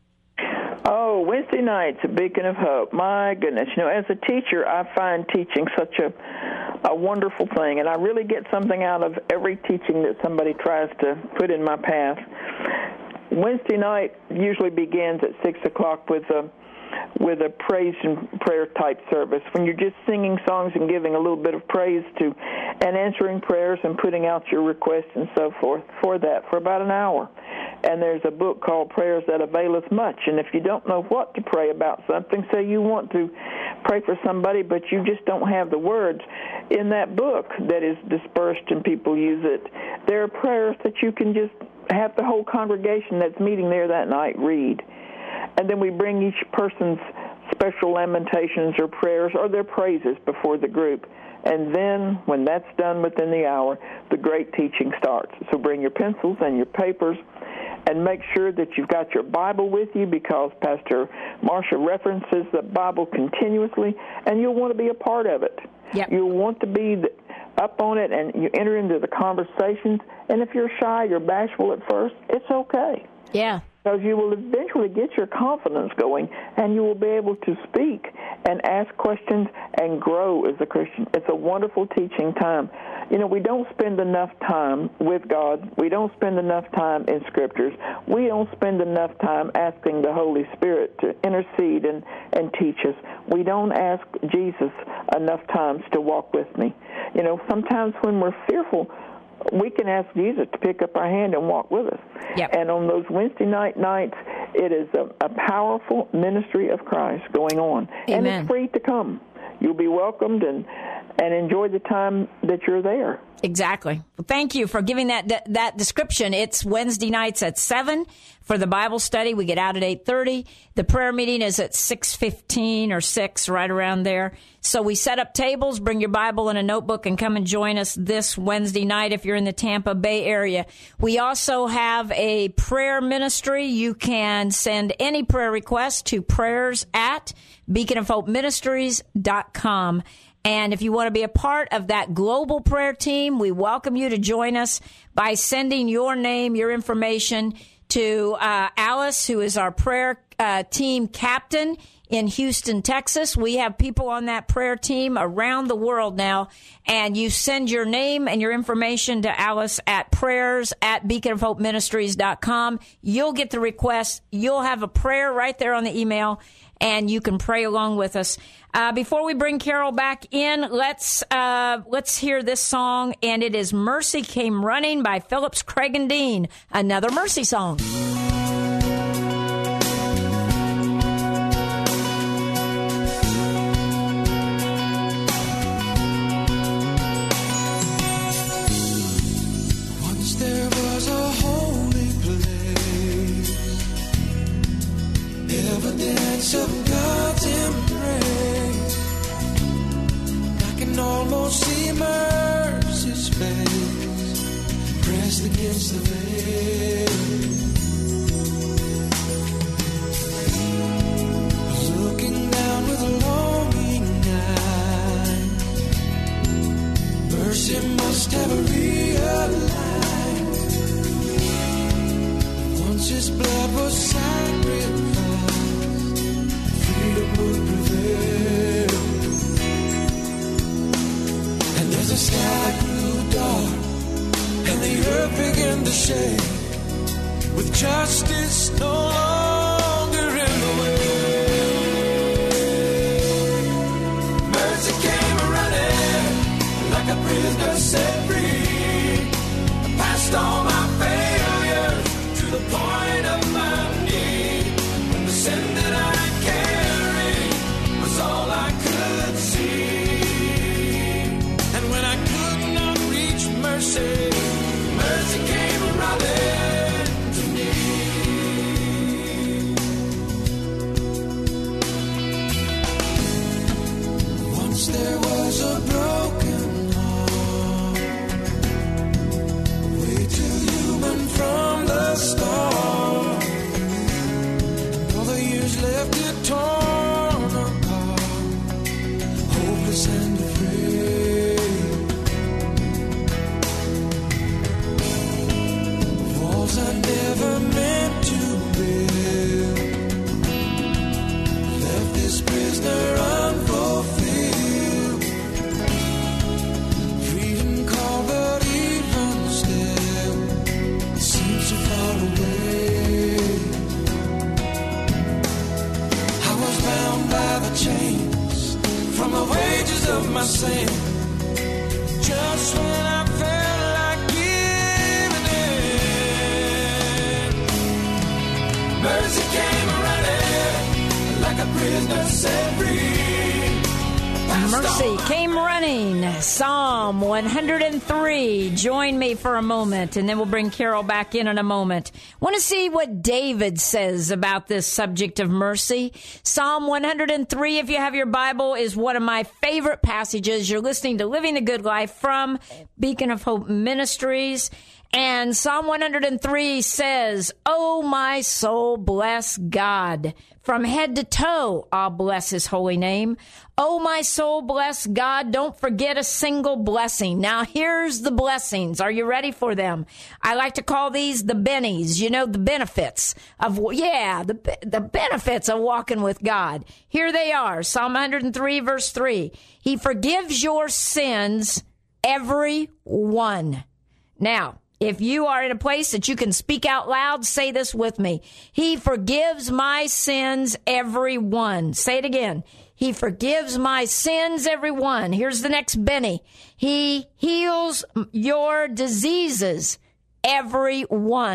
Oh, Wednesday nights at Beacon of Hope. My goodness. You know, as a teacher, I find teaching such a a wonderful thing, and I really get something out of every teaching that somebody tries to put in my path. Wednesday night usually begins at six o'clock with a with a praise and prayer type service, when you're just singing songs and giving a little bit of praise to, and answering prayers and putting out your requests and so forth for that for about an hour. And there's a book called Prayers That Availeth Much. And if you don't know what to pray about something, say you want to pray for somebody, but you just don't have the words, in that book that is dispersed and people use it, there are prayers that you can just have the whole congregation that's meeting there that night read. And then we bring each person's special lamentations or prayers or their praises before the group. And then, when that's done within the hour, the great teaching starts. So bring your pencils and your papers, and make sure that you've got your Bible with you, because Pastor Marsha references the Bible continuously, and you'll want to be a part of it. Yep. You'll want to be up on it, and you enter into the conversations. And if you're shy, you're bashful at first, it's okay. Yeah. Because you will eventually get your confidence going, and you will be able to speak and ask questions and grow as a Christian. It's a wonderful teaching time. You know, we don't spend enough time with God. We don't spend enough time in Scriptures. We don't spend enough time asking the Holy Spirit to intercede and, and teach us. We don't ask Jesus enough times to walk with me. You know, sometimes when we're fearful, we can ask Jesus to pick up our hand and walk with us. Yep. And on those Wednesday night nights, it is a, a powerful ministry of Christ going on. Amen. And it's free to come. You'll be welcomed, and and enjoy the time that you're there. Exactly. Well, thank you for giving that, that that description. It's Wednesday nights at seven for the Bible study. We get out at eight thirty. The prayer meeting is at six fifteen or six, right around there. So we set up tables, bring your Bible and a notebook, and come and join us this Wednesday night if you're in the Tampa Bay area. We also have a prayer ministry. You can send any prayer request to prayers at beacon of hope ministries dot com. And if you want to be a part of that global prayer team, we welcome you to join us by sending your name, your information to uh, Alice, who is our prayer uh, team captain in Houston, Texas. We have people on that prayer team around the world now. And you send your name and your information to Alice at prayers at beacon of hope ministries dot com. You'll get the request. You'll have a prayer right there on the email, and you can pray along with us. Uh, before we bring Carol back in, let's uh, let's hear this song, and it is "Mercy Came Running" by Phillips, Craig and Dean. Another Mercy song. Once there was a holy place, evidence of God's embrace. I can almost see mercy's face pressed against the veil. Looking down with a longing eye, mercy must have realized once his blood was sacrificed, freedom would prevail. And as the sky grew dark and the earth began to shake, with justice no longer in the way, mercy came running like a prisoner set free. I passed all my failures to the point of my need, when the sin that I carried was all I could see. And when I could not reach mercy, mercy came running to me. Once there was a broken heart, way too human from the start, and all the years left it torn apart, hopeless and afraid. Walls I never meant to build left this prisoner unfulfilled. Freedom called, but even still it seems so far away. I was bound by the chains from the wages of my sin, just when I felt like giving in. Mercy came running like a prisoner set free. Mercy came running. Psalm one hundred three. Join me for a moment, and then we'll bring Carol back in in a moment. Want to see what David says about this subject of mercy? Psalm one hundred three, if you have your Bible, is one of my favorite passages. You're listening to Living the Good Life from Beacon of Hope Ministries. And Psalm one hundred three says, "Oh, my soul, bless God. From head to toe, I'll bless his holy name. Oh, my soul, bless God. Don't forget a single blessing." Now, here's the blessings. Are you ready for them? I like to call these the bennies. You know, the benefits of, yeah, the, the benefits of walking with God. Here they are. Psalm one hundred three, verse three. He forgives your sins, every one. Now, if you are in a place that you can speak out loud, say this with me. He forgives my sins, every one. Say it again. He forgives my sins, every one. Here's the next Benny. He heals your diseases, every one.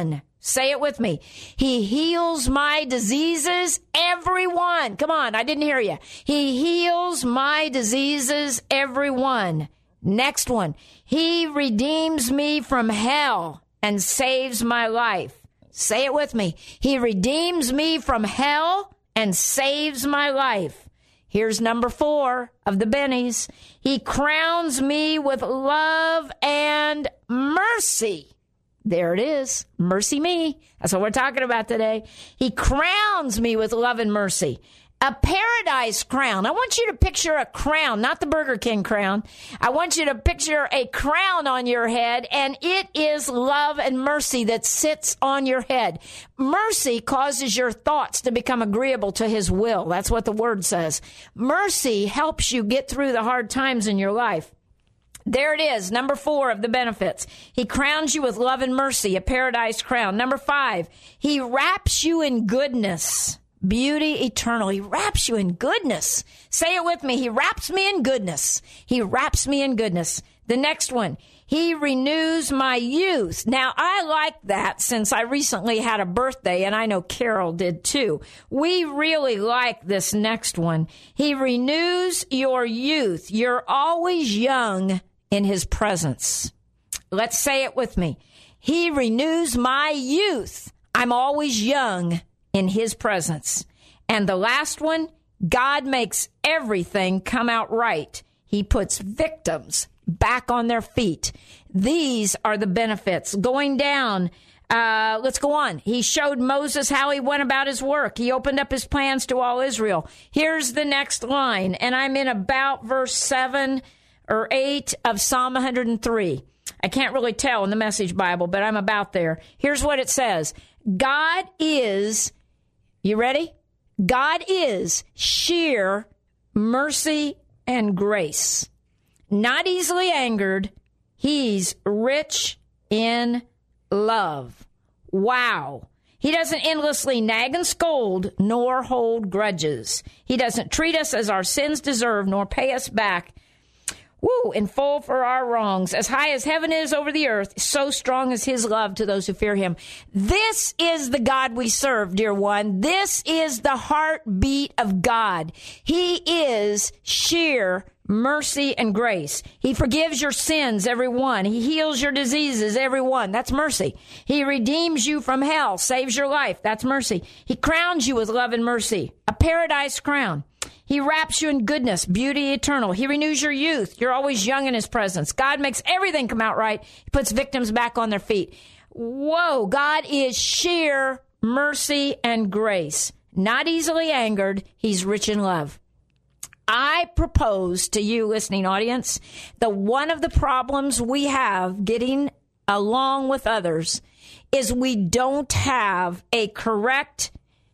Say it with me. He heals my diseases, every one. Come on, I didn't hear you. He heals my diseases, every one. Next one. He redeems me from hell and saves my life. Say it with me. He redeems me from hell and saves my life. Here's number four of the bennies. He crowns me with love and mercy. There it is. Mercy me. That's what we're talking about today. He crowns me with love and mercy. A paradise crown. I want you to picture a crown, not the Burger King crown. I want you to picture a crown on your head, and it is love and mercy that sits on your head. Mercy causes your thoughts to become agreeable to his will. That's what the word says. Mercy helps you get through the hard times in your life. There it is, number four of the benefits. He crowns you with love and mercy, a paradise crown. Number five, he wraps you in goodness, beauty eternal. He wraps you in goodness. Say it with me. He wraps me in goodness. He wraps me in goodness. The next one, he renews my youth. Now, I like that since I recently had a birthday, and I know Carol did too. We really like this next one. He renews your youth. You're always young in his presence. Let's say it with me. He renews my youth. I'm always young in his presence. And the last one, God makes everything come out right. He puts victims back on their feet. These are the benefits. Going down, uh, let's go on. He showed Moses how he went about his work. He opened up his plans to all Israel. Here's the next line, and I'm in about verse seven or eight of Psalm one hundred three. I can't really tell in the Message Bible, but I'm about there. Here's what it says. God is, you ready? God is sheer mercy and grace. Not easily angered. He's rich in love. Wow. He doesn't endlessly nag and scold, nor hold grudges. He doesn't treat us as our sins deserve, nor pay us back Woo, in full for our wrongs. As high as heaven is over the earth, so strong is his love to those who fear him. This is the God we serve, dear one. This is the heartbeat of God. He is sheer mercy and grace. He forgives your sins, every one. He heals your diseases, every one. That's mercy. He redeems you from hell, saves your life. That's mercy. He crowns you with love and mercy, a paradise crown. He wraps you in goodness, beauty eternal. He renews your youth. You're always young in his presence. God makes everything come out right. He puts victims back on their feet. Whoa, God is sheer mercy and grace. Not easily angered. He's rich in love. I propose to you, listening audience, that one of the problems we have getting along with others is we don't have a correct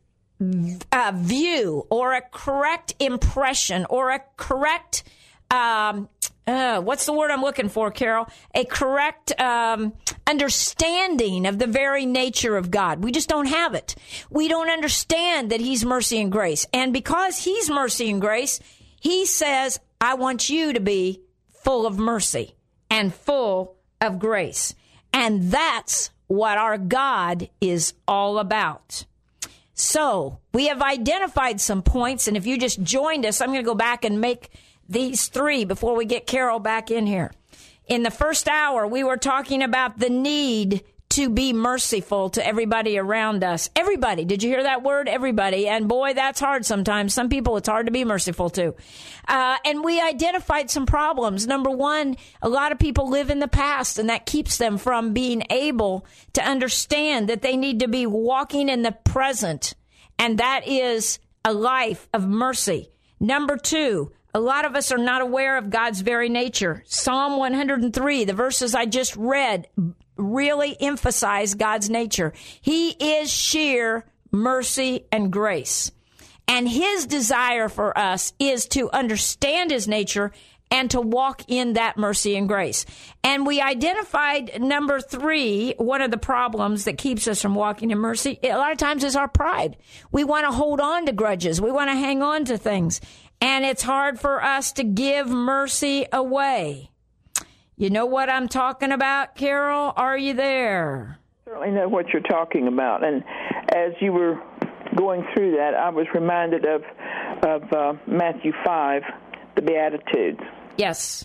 Uh, view or a correct impression or a correct, um, uh, what's the word I'm looking for, Carol? A correct um, understanding of the very nature of God. We just don't have it. We don't understand that he's mercy and grace. And because he's mercy and grace, he says, I want you to be full of mercy and full of grace. And that's what our God is all about. So we have identified some points, and if you just joined us, I'm going to go back and make these three before we get Carol back in here. In the first hour, we were talking about the need to be merciful to everybody around us. Everybody. Did you hear that word? Everybody. And boy, that's hard sometimes. Some people it's hard to be merciful to. Uh, and we identified some problems. Number one, a lot of people live in the past, and that keeps them from being able to understand that they need to be walking in the present. And that is a life of mercy. Number two, a lot of us are not aware of God's very nature. Psalm one hundred three, the verses I just read, really emphasize God's nature. He is sheer mercy and grace. And his desire for us is to understand his nature and to walk in that mercy and grace. And we identified, number three, one of the problems that keeps us from walking in mercy, a lot of times is our pride. We want to hold on to grudges. We want to hang on to things. And it's hard for us to give mercy away. You know what I'm talking about, Carol? Are you there? certainly know what you're talking about. And as you were going through that, I was reminded of of uh, Matthew five, the Beatitudes. Yes.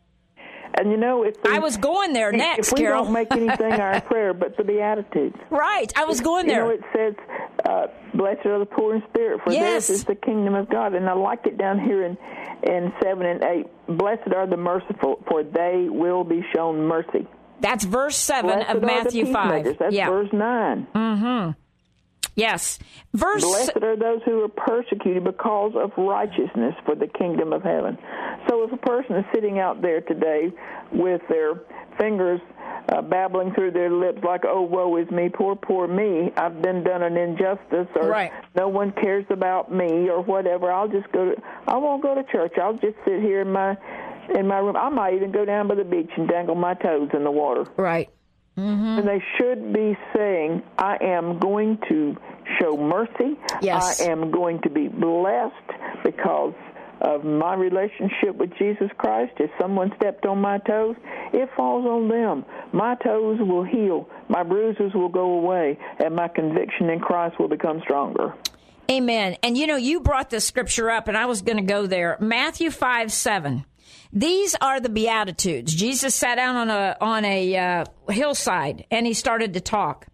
And you know, if we, I was going there next, if we Carol. don't make anything our prayer but the Beatitudes. Right, I was going there. You know, it says, uh, blessed are the poor in spirit, for yes. theirs is the kingdom of God. And I like it down here in, in seven and eight. Blessed are the merciful, for they will be shown mercy. That's verse seven blessed of Matthew five. That's yeah. verse nine. Mm-hmm. Yes. Verse. Blessed are those who are persecuted because of righteousness, for the kingdom of heaven. So if a person is sitting out there today with their fingers uh, babbling through their lips like, oh, woe is me, poor, poor me, I've been done an injustice, or right. no one cares about me, or whatever, I'll just go to, I won't go to church. I'll just sit here in my in my room. I might even go down by the beach and dangle my toes in the water. Right. Mm-hmm. And they should be saying, I am going to show mercy. Yes. I am going to be blessed because of my relationship with Jesus Christ. If someone stepped on my toes, it falls on them. My toes will heal, my bruises will go away, and my conviction in Christ will become stronger. Amen. And you know, you brought this scripture up, and I was going to go there. Matthew five seven. These are the Beatitudes. Jesus sat down on a on a uh, hillside, and he started to talk.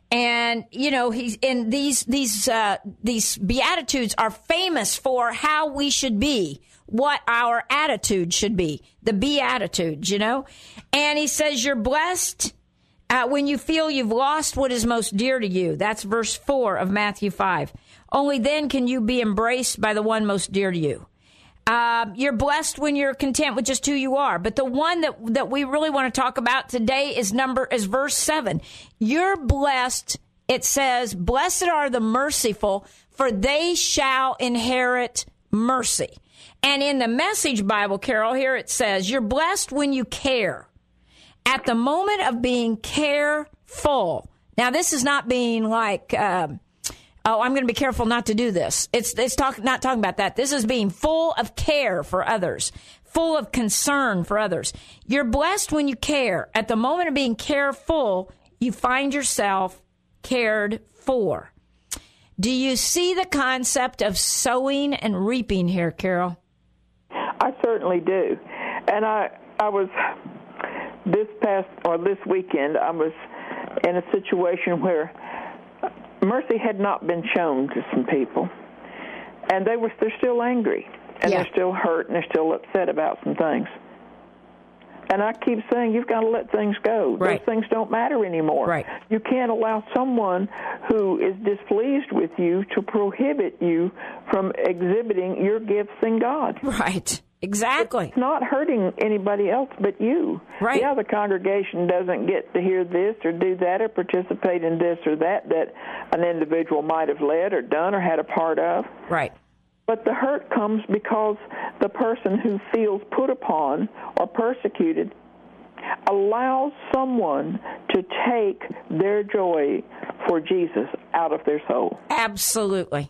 And you know, he's in these these uh, these Beatitudes are famous for how we should be, what our attitude should be, the Beatitudes, you know. And he says, "You're blessed uh, when you feel you've lost what is most dear to you." That's verse four of Matthew five. Only then can you be embraced by the one most dear to you. Uh, you're blessed when you're content with just who you are. But the one that that we really want to talk about today is number is verse seven. You're blessed. It says, "Blessed are the merciful, for they shall inherit mercy." And in the Message Bible, Carol, here it says, "You're blessed when you care." At the moment of being careful. Now, this is not being like. Uh, Oh, I'm going to be careful not to do this. It's it's talk, not talking about that. This is being full of care for others, full of concern for others. You're blessed when you care. At the moment of being careful, you find yourself cared for. Do you see the concept of sowing and reaping here, Carol? I certainly do. And I I was, this past, or this weekend, I was in a situation where mercy had not been shown to some people, and they were they're still angry, and yeah. they're still hurt, and they're still upset about some things. And I keep saying, you've got to let things go. Right. Those things don't matter anymore. Right. You can't allow someone who is displeased with you to prohibit you from exhibiting your gifts in God. Right. Exactly. It's not hurting anybody else but you. Right. Yeah, the congregation doesn't get to hear this or do that or participate in this or that that an individual might have led or done or had a part of. Right. But the hurt comes because the person who feels put upon or persecuted allows someone to take their joy for Jesus out of their soul. Absolutely.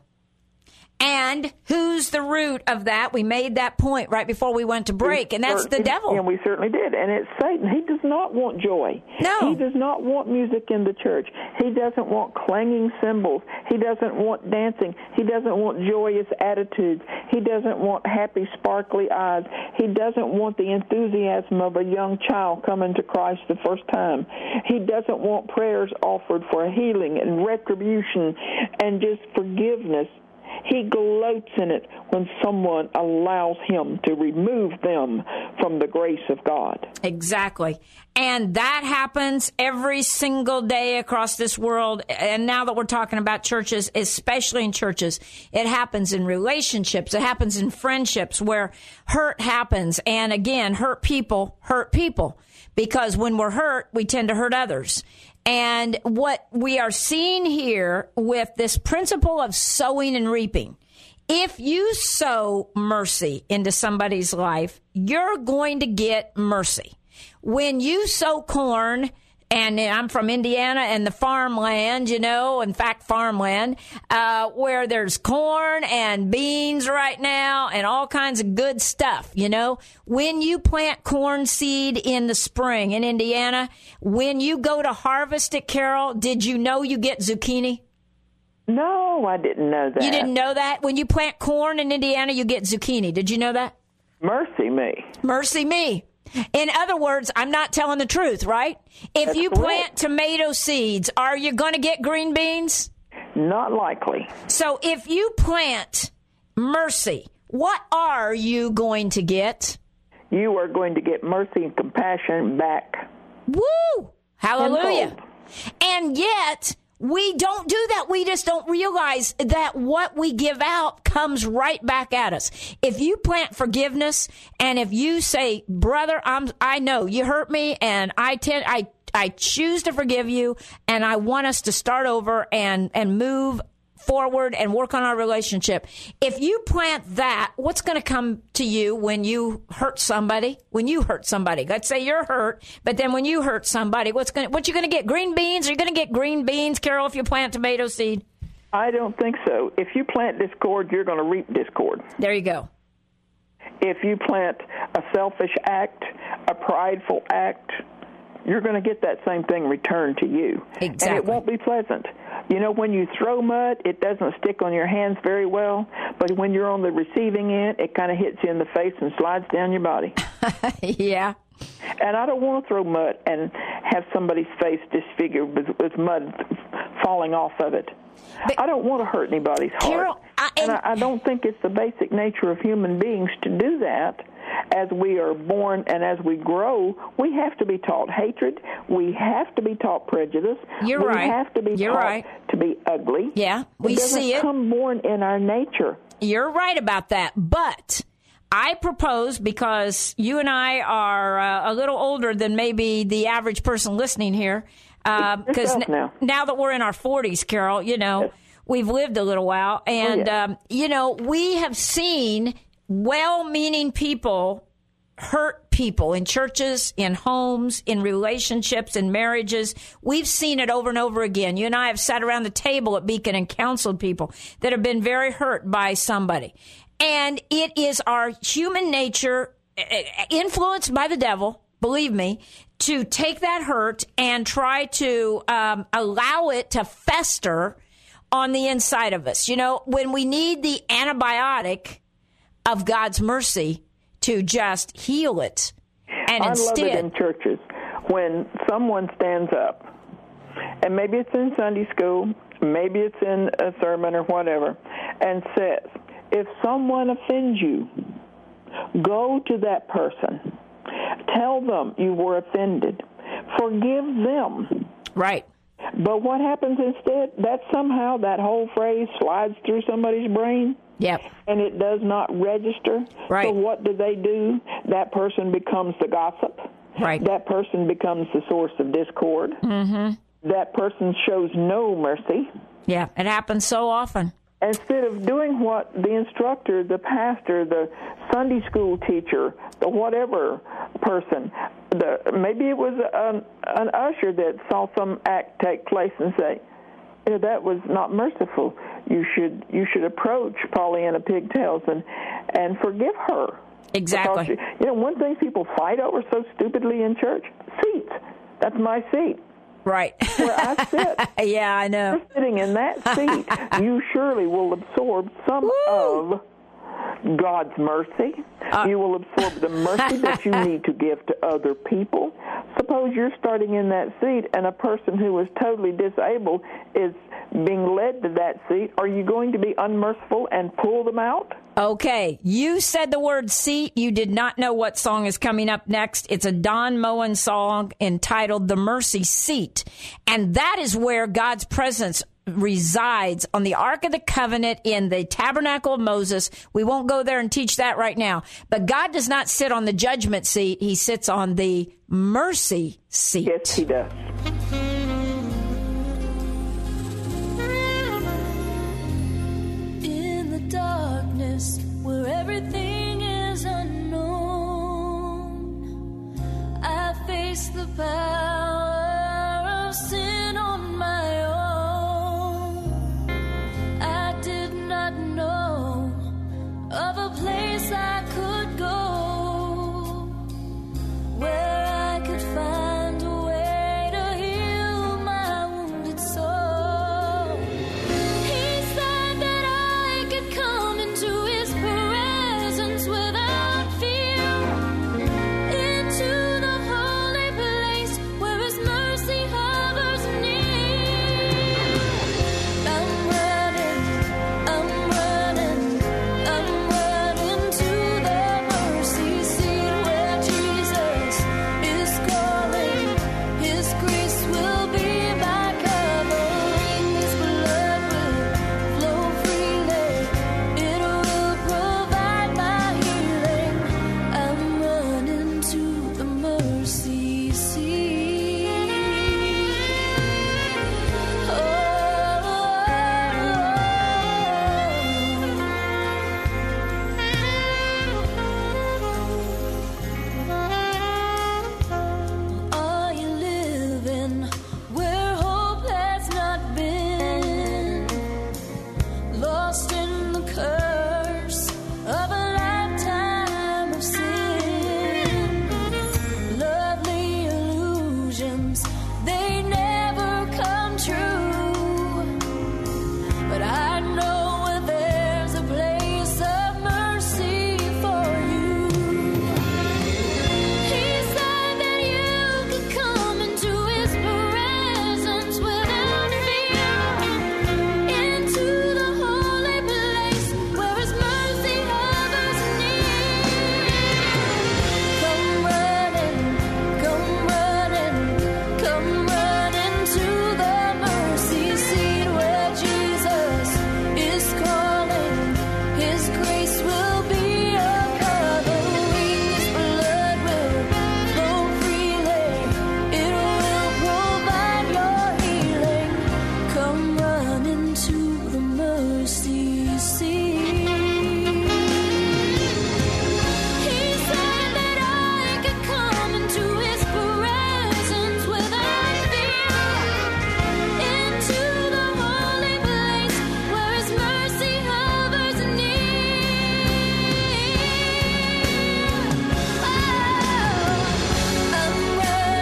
And who's the root of that? We made that point right before we went to break, and that's the devil. And we certainly did. And it's Satan. He does not want joy. No. He does not want music in the church. He doesn't want clanging cymbals. He doesn't want dancing. He doesn't want joyous attitudes. He doesn't want happy, sparkly eyes. He doesn't want the enthusiasm of a young child coming to Christ the first time. He doesn't want prayers offered for healing and retribution and just forgiveness. He gloats in it when someone allows him to remove them from the grace of God. Exactly. And that happens every single day across this world. And now that we're talking about churches, especially in churches, it happens in relationships. It happens in friendships where hurt happens. And again, hurt people hurt people. Because when we're hurt, we tend to hurt others. And what we are seeing here with this principle of sowing and reaping, if you sow mercy into somebody's life, you're going to get mercy. When you sow corn, and I'm from Indiana and the farmland, you know, in fact, farmland, uh, where there's corn and beans right now and all kinds of good stuff, you know. When you plant corn seed in the spring in Indiana, when you go to harvest it, Carol, did you know you get zucchini? No, I didn't know that. You didn't know that? When you plant corn in Indiana, you get zucchini. Did you know that? Mercy me. Mercy me. In other words, I'm not telling the truth, right? If That's you correct. plant tomato seeds, are you going to get green beans? Not likely. So if you plant mercy, what are you going to get? You are going to get mercy and compassion back. Woo! Hallelujah. Tenfold. And yet, we don't do that. We just don't realize that what we give out comes right back at us. If you plant forgiveness and if you say, brother, I'm, I know you hurt me and I tend, I, I choose to forgive you and I want us to start over and, and move forward and work on our relationship. If you plant that, what's going to come to you when you hurt somebody? When you hurt somebody, let's say you're hurt, but then when you hurt somebody, what's going? What you going to get? Green beans? Are you going to get green beans, Carol? If you plant tomato seed? I don't think so. If you plant discord, you're going to reap discord. There you go. If you plant a selfish act, a prideful act, you're going to get that same thing returned to you. Exactly. And it won't be pleasant. You know, when you throw mud, it doesn't stick on your hands very well, but when you're on the receiving end, it kind of hits you in the face and slides down your body. Yeah. And I don't want to throw mud and have somebody's face disfigured with, with mud falling off of it. But I don't want to hurt anybody's heart. Carol, I, and, and I, I don't think it's the basic nature of human beings to do that. As we are born and as we grow, we have to be taught hatred. We have to be taught prejudice. You're we right. We have to be You're taught right. to be ugly. Yeah, we it doesn't see it. come born in our nature. You're right about that. But I propose, because you and I are uh, a little older than maybe the average person listening here, because uh, n- now. now that we're in our forties, Carol, you know, yes. we've lived a little while. And, oh, yeah. um, you know, we have seen well-meaning people hurt people in churches, in homes, in relationships, in marriages. We've seen it over and over again. You and I have sat around the table at Beacon and counseled people that have been very hurt by somebody. And it is our human nature, influenced by the devil, believe me, to take that hurt and try to um, allow it to fester on the inside of us. You know, when we need the antibiotic of God's mercy to just heal it. And I instead, love it in churches when someone stands up, and maybe it's in Sunday school, maybe it's in a sermon or whatever, and says, if someone offends you, go to that person. Tell them you were offended. Forgive them. Right. But what happens instead? That somehow that whole phrase slides through somebody's brain. Yep. And it does not register. Right. So what do they do? That person becomes the gossip. Right. That person becomes the source of discord. Mm-hmm. That person shows no mercy. Yeah, it happens so often. Instead of doing what the instructor, the pastor, the Sunday school teacher, the whatever person, the maybe it was an, an usher that saw some act take place and say, yeah, that was not merciful. You should you should approach Pollyanna Pigtails and and forgive her. Exactly. Because, you know, one thing people fight over so stupidly in church, seats. That's my seat. Right. Where I sit. Yeah, I know. You're sitting in that seat. You surely will absorb some Woo! of God's mercy. Uh, you will absorb the mercy that you need to give to other people. Suppose you're starting in that seat and a person who is totally disabled is being led to that seat. Are you going to be unmerciful and pull them out? Okay, you said the word seat. You did not know what song is coming up next. It's a Don Moen song entitled The Mercy Seat. And that is where God's presence resides on the Ark of the Covenant in the Tabernacle of Moses. We won't go there and teach that right now. But God does not sit on the judgment seat. He sits on the mercy seat. Yes, he does. In the darkness where everything is unknown, I face the power mercy seat. He said that I could come into his presence without fear, into the holy place where his mercy hovers near. Oh, I'm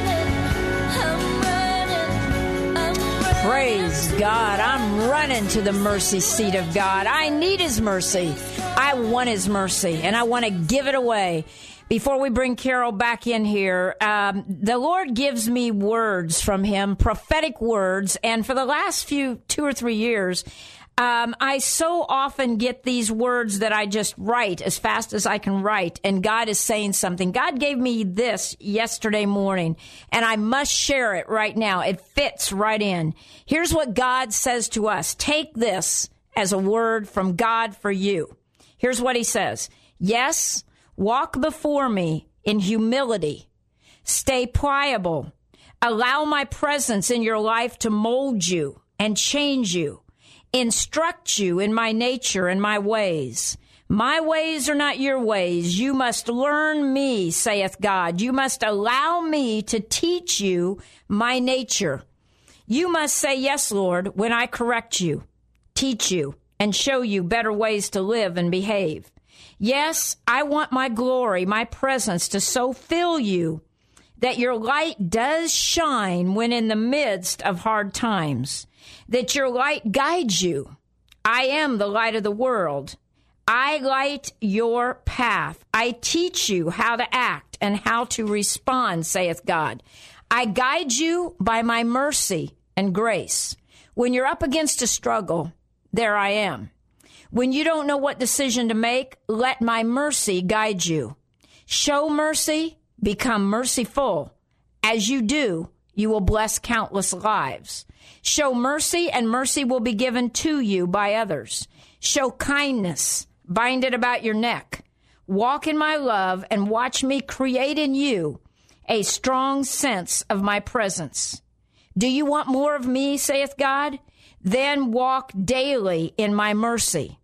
running, I'm running, I'm running. Praise God. I'm running to the mercy seat of God. I need his mercy. I want his mercy, and I want to give it away. Before we bring Carol back in here, um, the Lord gives me words from him, prophetic words, and for the last few, two or three years, um, I so often get these words that I just write as fast as I can write, and God is saying something. God gave me this yesterday morning, and I must share it right now. It fits right in. Here's what God says to us. Take this as a word from God for you. Here's what he says. Yes, walk before me in humility. Stay pliable. Allow my presence in your life to mold you and change you. Instruct you in my nature and my ways. My ways are not your ways. You must learn me, saith God. You must allow me to teach you my nature. You must say, yes, Lord, when I correct you, teach you, and show you better ways to live and behave. Yes, I want my glory, my presence to so fill you that your light does shine when in the midst of hard times, that your light guides you. I am the light of the world. I light your path. I teach you how to act and how to respond, saith God. I guide you by my mercy and grace. When you're up against a struggle, there I am. When you don't know what decision to make, let my mercy guide you. Show mercy, become merciful. As you do, you will bless countless lives. Show mercy, and mercy will be given to you by others. Show kindness, bind it about your neck. Walk in my love and watch me create in you a strong sense of my presence. Do you want more of me, saith God? Then walk daily in my mercy.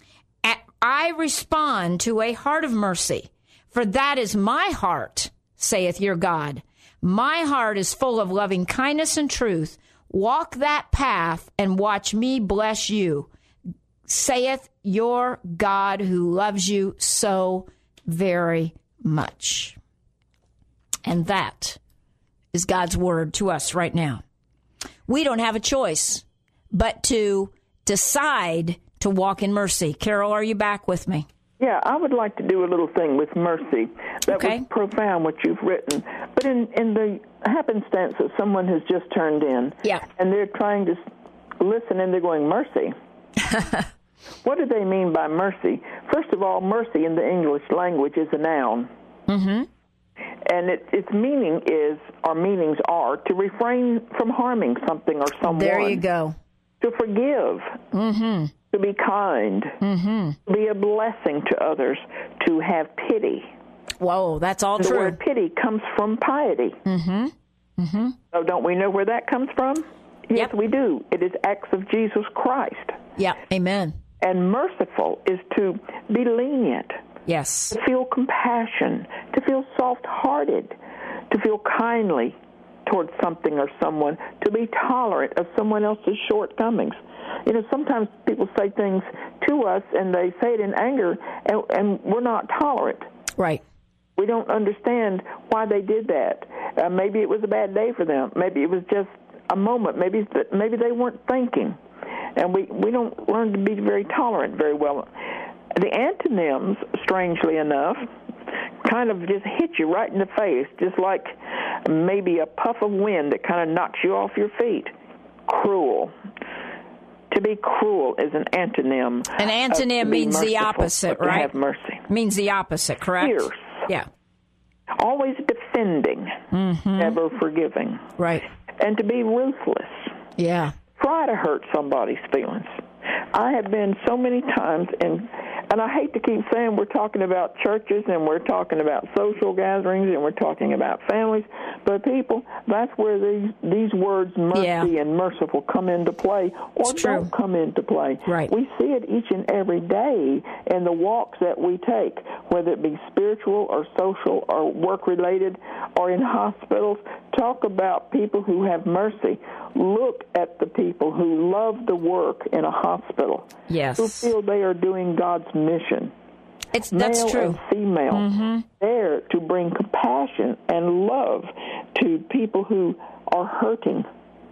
I respond to a heart of mercy, for that is my heart, saith your God. My heart is full of loving kindness and truth. Walk that path and watch me bless you, saith your God who loves you so very much. And that is God's word to us right now. We don't have a choice but to decide to walk in mercy. Carol, are you back with me? Yeah, I would like to do a little thing with mercy. That Okay. was profound, what you've written. But in, in the happenstance that someone has just turned in, Yeah. and they're trying to listen, and they're going, mercy. What do they mean by mercy? First of all, mercy in the English language is a noun. Mm-hmm. And it, its meaning is, or meanings are, to refrain from harming something or someone. There you go. To forgive. Mm-hmm. To be kind. Mm-hmm. To be a blessing to others. To have pity. Whoa, that's all The true. word pity comes from piety. Mm-hmm. Mm-hmm. So don't we know where that comes from? Yes, Yep. we do. It is acts of Jesus Christ. Yeah, amen. And merciful is to be lenient, Yes. to feel compassion, to feel soft-hearted, to feel kindly towards something or someone, to be tolerant of someone else's shortcomings. You know, sometimes people say things to us, and they say it in anger, and, and we're not tolerant. Right. We don't understand why they did that. Uh, maybe it was a bad day for them. Maybe it was just a moment. Maybe maybe they weren't thinking. And we, we don't learn to be very tolerant very well. The antonyms, strangely enough, kind of just hit you right in the face, just like maybe a puff of wind that kind of knocks you off your feet. Cruel. To be cruel is an antonym. An antonym of to be means the merciful, opposite, or to right? have mercy. Means the opposite, correct? Fierce. Yeah. Always defending, Mm-hmm. never forgiving. Right. And to be ruthless. Yeah. Try to hurt somebody's feelings. I have been so many times in And I hate to keep saying we're talking about churches and we're talking about social gatherings and we're talking about families, but people, that's where these these words mercy Yeah. and merciful come into play or It's true. don't come into play. Right. We see it each and every day in the walks that we take, whether it be spiritual or social or work-related or in hospitals. Talk about people who have mercy. Look at the people who love the work in a hospital, Yes. who feel they are doing God's mission. It's that's Male true. and female, Mm-hmm. there to bring compassion and love to people who are hurting.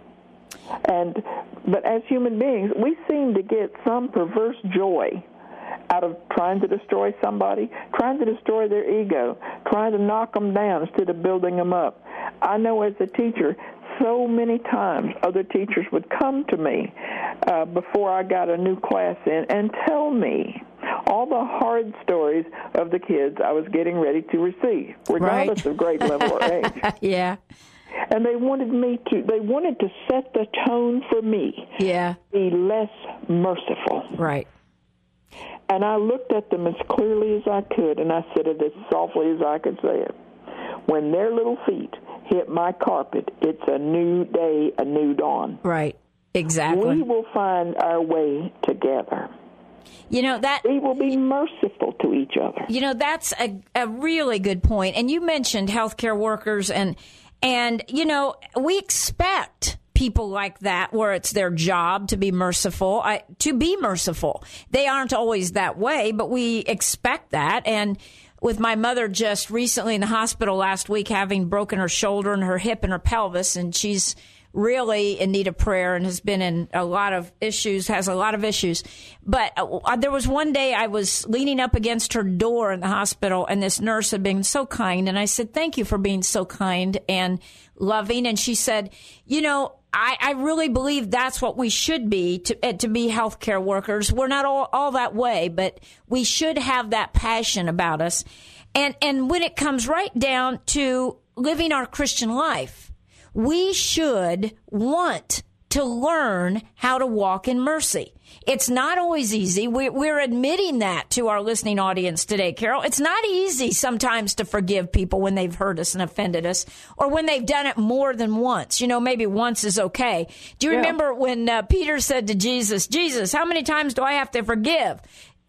And but as human beings, we seem to get some perverse joy out of trying to destroy somebody, trying to destroy their ego, trying to knock them down instead of building them up. I know as a teacher, so many times other teachers would come to me uh, before I got a new class in and tell me all the hard stories of the kids I was getting ready to receive, regardless Right. of grade level or age. Yeah. And they wanted me to, they wanted to set the tone for me, Yeah. be less merciful. Right. And I looked at them as clearly as I could, and I said it as softly as I could say it. When their little feet hit my carpet, it's a new day, a new dawn. Right. Exactly. We will find our way together. You know, that We will be merciful to each other. You know, that's a, a really good point. And you mentioned healthcare workers, and and you know, we expect people like that, where it's their job to be merciful, I, to be merciful. They aren't always that way, but we expect that. And with my mother just recently in the hospital last week, having broken her shoulder and her hip and her pelvis, and she's really in need of prayer and has been in a lot of issues, has a lot of issues. But uh, there was one day I was leaning up against her door in the hospital, and this nurse had been so kind. And I said, thank you for being so kind and loving. And she said, you know, I, I really believe that's what we should be to, uh, to be healthcare workers. We're not all, all that way, but we should have that passion about us. And, and when it comes right down to living our Christian life, we should want to learn how to walk in mercy. It's not always easy. We're, we're admitting that to our listening audience today, Carol. It's not easy sometimes to forgive people when they've hurt us and offended us, or when they've done it more than once. You know, maybe once is okay. Do you Yeah. remember when uh, Peter said to Jesus, Jesus, how many times do I have to forgive?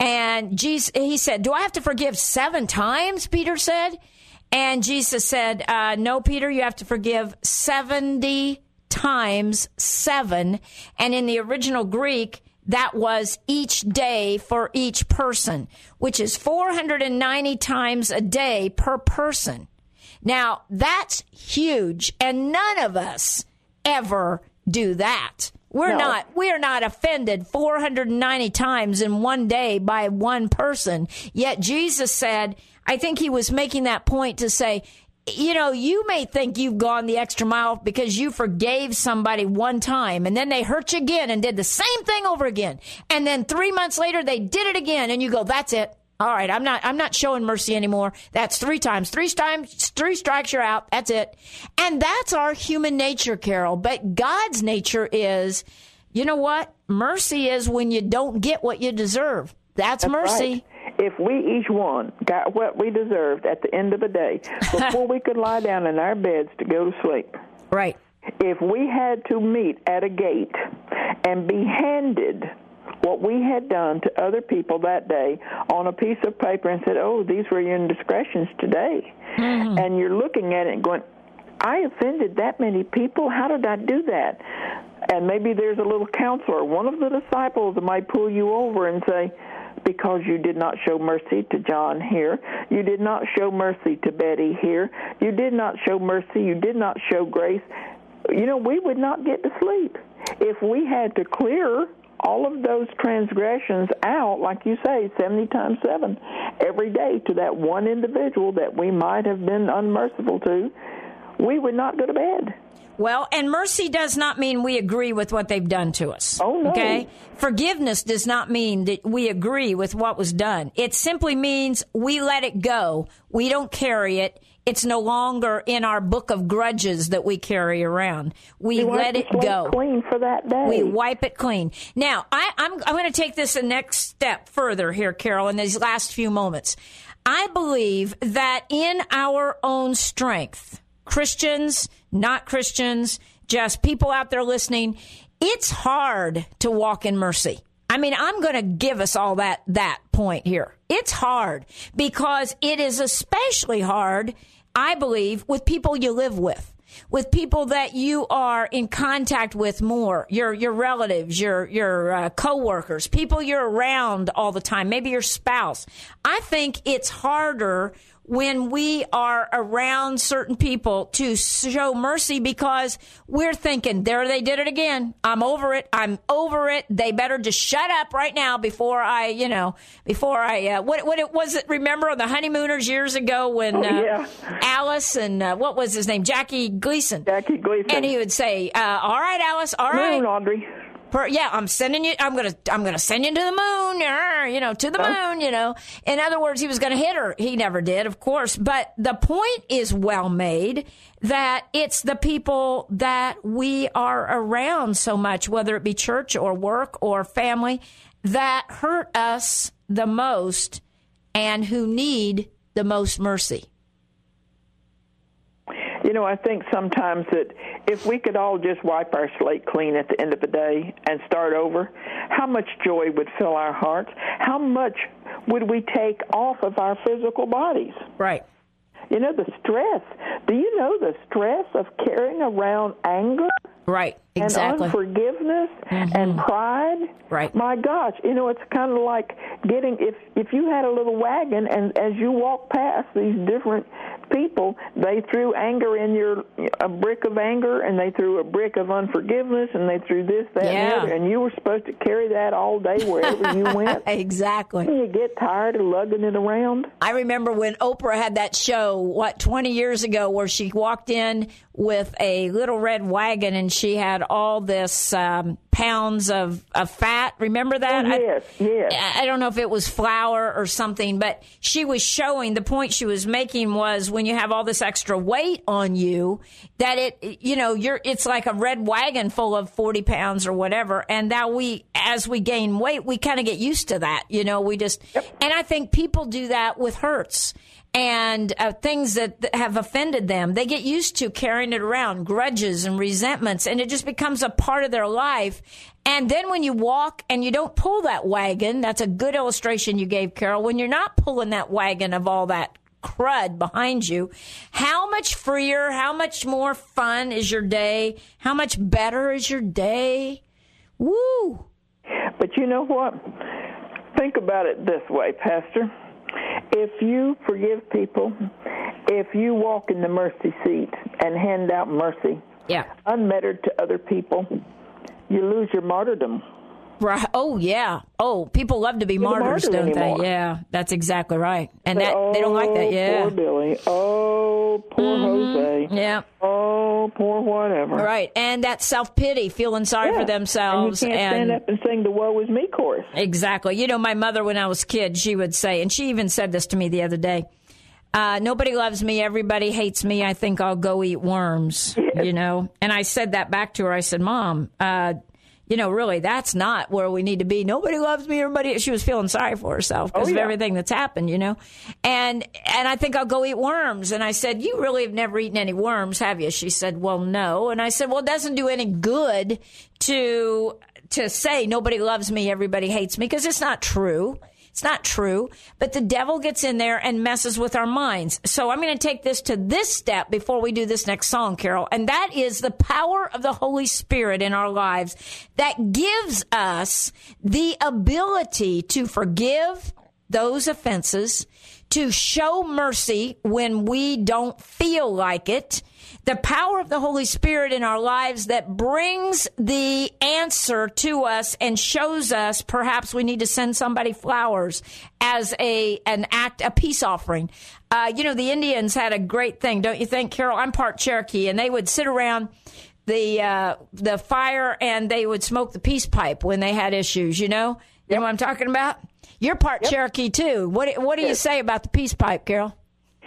And Jesus, he said, do I have to forgive seven times? Peter said. And Jesus said, uh, no, Peter, you have to forgive seventy times seven. And in the original Greek, that was each day for each person, which is four hundred ninety times a day per person. Now, that's huge, and none of us ever do that. We're No. not we're not offended four hundred ninety times in one day by one person. Yet Jesus said, I think he was making that point to say, you know, you may think you've gone the extra mile because you forgave somebody one time, and then they hurt you again and did the same thing over again. And then three months later, they did it again, and you go, that's it. All right, I'm not I'm not showing mercy anymore. That's three times. Three times, three strikes, you're out. That's it. And that's our human nature, Carol. But God's nature is, you know what? Mercy is when you don't get what you deserve. That's, That's mercy. right. If we each one got what we deserved at the end of the day, before we could lie down in our beds to go to sleep, Right. if we had to meet at a gate and be handed what we had done to other people that day on a piece of paper and said, oh, these were your indiscretions today, mm-hmm. and you're looking at it and going, I offended that many people. How did I do that? And maybe there's a little counselor. One of the disciples might pull you over and say, because you did not show mercy to John here. You did not show mercy to Betty here. You did not show mercy. You did not show grace. You know, we would not get to sleep if we had to clear all of those transgressions out, like you say, seventy times seven, every day to that one individual that we might have been unmerciful to. We would not go to bed. Well, and mercy does not mean we agree with what they've done to us. Oh, no. Okay? Forgiveness does not mean that we agree with what was done. It simply means we let it go. We don't carry it. It's no longer in our book of grudges that we carry around. We, we let it go. Clean for that day. We wipe it clean. Now, I, I'm, I'm going to take this a next step further here, Carol, in these last few moments. I believe that in our own strength, Christians, not Christians, just people out there listening, it's hard to walk in mercy. I mean, I'm going to give us all that, that point here. It's hard because it is especially hard, I believe, with people you live with, with people that you are in contact with more, your, your relatives, your, your uh, coworkers, people you're around all the time, maybe your spouse. I think it's harder when we are around certain people to show mercy because we're thinking, there they did it again. I'm over it. I'm over it. They better just shut up right now before I, you know, before I, uh, what, what it was it, remember on the Honeymooners years ago when uh, oh, yeah. Alice and, uh, what was his name? Jackie Gleason. Jackie Gleason. And he would say, uh, all right, Alice, all right. Moon, Audrey. Per, yeah, I'm sending you. I'm gonna. I'm gonna send you to the moon. You know, to the moon. You know. In other words, he was gonna hit her. He never did, of course. But the point is well made that it's the people that we are around so much, whether it be church or work or family, that hurt us the most and who need the most mercy. You know, I think sometimes that if we could all just wipe our slate clean at the end of the day and start over, how much joy would fill our hearts? How much would we take off of our physical bodies? Right. You know, the stress. Do you know the stress of carrying around anger? Right, exactly. And unforgiveness mm-hmm. and pride. Right. My gosh, you know, it's kind of like getting, if, if you had a little wagon and as you walk past these different people, they threw anger in your, a brick of anger, and they threw a brick of unforgiveness, and they threw this, that, yeah. and the other, and you were supposed to carry that all day wherever you went. Exactly. And you get tired of lugging it around. I remember when Oprah had that show, what, twenty years ago, where she walked in with a little red wagon, and she had all this um, pounds of, of fat. Remember that? Oh, yes, I, yes. I don't know if it was flour or something, but she was showing, the point she was making was when you have all this extra weight on you, that it, you know, you're, it's like a red wagon full of forty pounds or whatever. And now we, as we gain weight, we kind of get used to that. You know, we just, yep. And I think people do that with hurts and uh, things that, that have offended them. They get used to carrying it around, grudges and resentments, and it just becomes a part of their life. And then when you walk and you don't pull that wagon, that's a good illustration you gave, Carol, when you're not pulling that wagon of all that crud behind you, how much freer, how much more fun is your day? How much better is your day? Woo! But you know what? Think about it this way, Pastor. If you forgive people, if you walk in the mercy seat and hand out mercy, yeah, unmettered to other people, you lose your martyrdom. Right. Oh, yeah. Oh, people love to be You're martyrs, martyr don't anymore. they? Yeah, that's exactly right. And Say, that oh, they don't like that. Yeah. Poor Billy. Oh, poor mm-hmm. Jose. Yeah. Oh, poor whatever. Right. And that self-pity, feeling sorry yeah. for themselves. And you can't and stand up and sing the woe is me chorus. Exactly. You know, my mother, when I was a kid, she would say, and she even said this to me the other day, uh, nobody loves me. Everybody hates me. I think I'll go eat worms, yes. you know. And I said that back to her. I said, Mom, uh, you know, really, that's not where we need to be. Nobody loves me. Everybody, she was feeling sorry for herself because oh, yeah. of everything that's happened, you know. And and I think I'll go eat worms. And I said, you really have never eaten any worms, have you? She said, well, no. And I said, well, it doesn't do any good to to say nobody loves me, everybody hates me, because it's not true. It's not true, but the devil gets in there and messes with our minds. So I'm going to take this to this step before we do this next song, Carol, and that is the power of the Holy Spirit in our lives that gives us the ability to forgive those offenses, to show mercy when we don't feel like it, the power of the Holy Spirit in our lives that brings the answer to us and shows us perhaps we need to send somebody flowers as a an act, a peace offering. Uh, you know, the Indians had a great thing, don't you think, Carol? I'm part Cherokee, and they would sit around the uh, the fire and they would smoke the peace pipe when they had issues, you know? You yep. know what I'm talking about? You're part yep. Cherokee, too. What, what do you say about the peace pipe, Carol?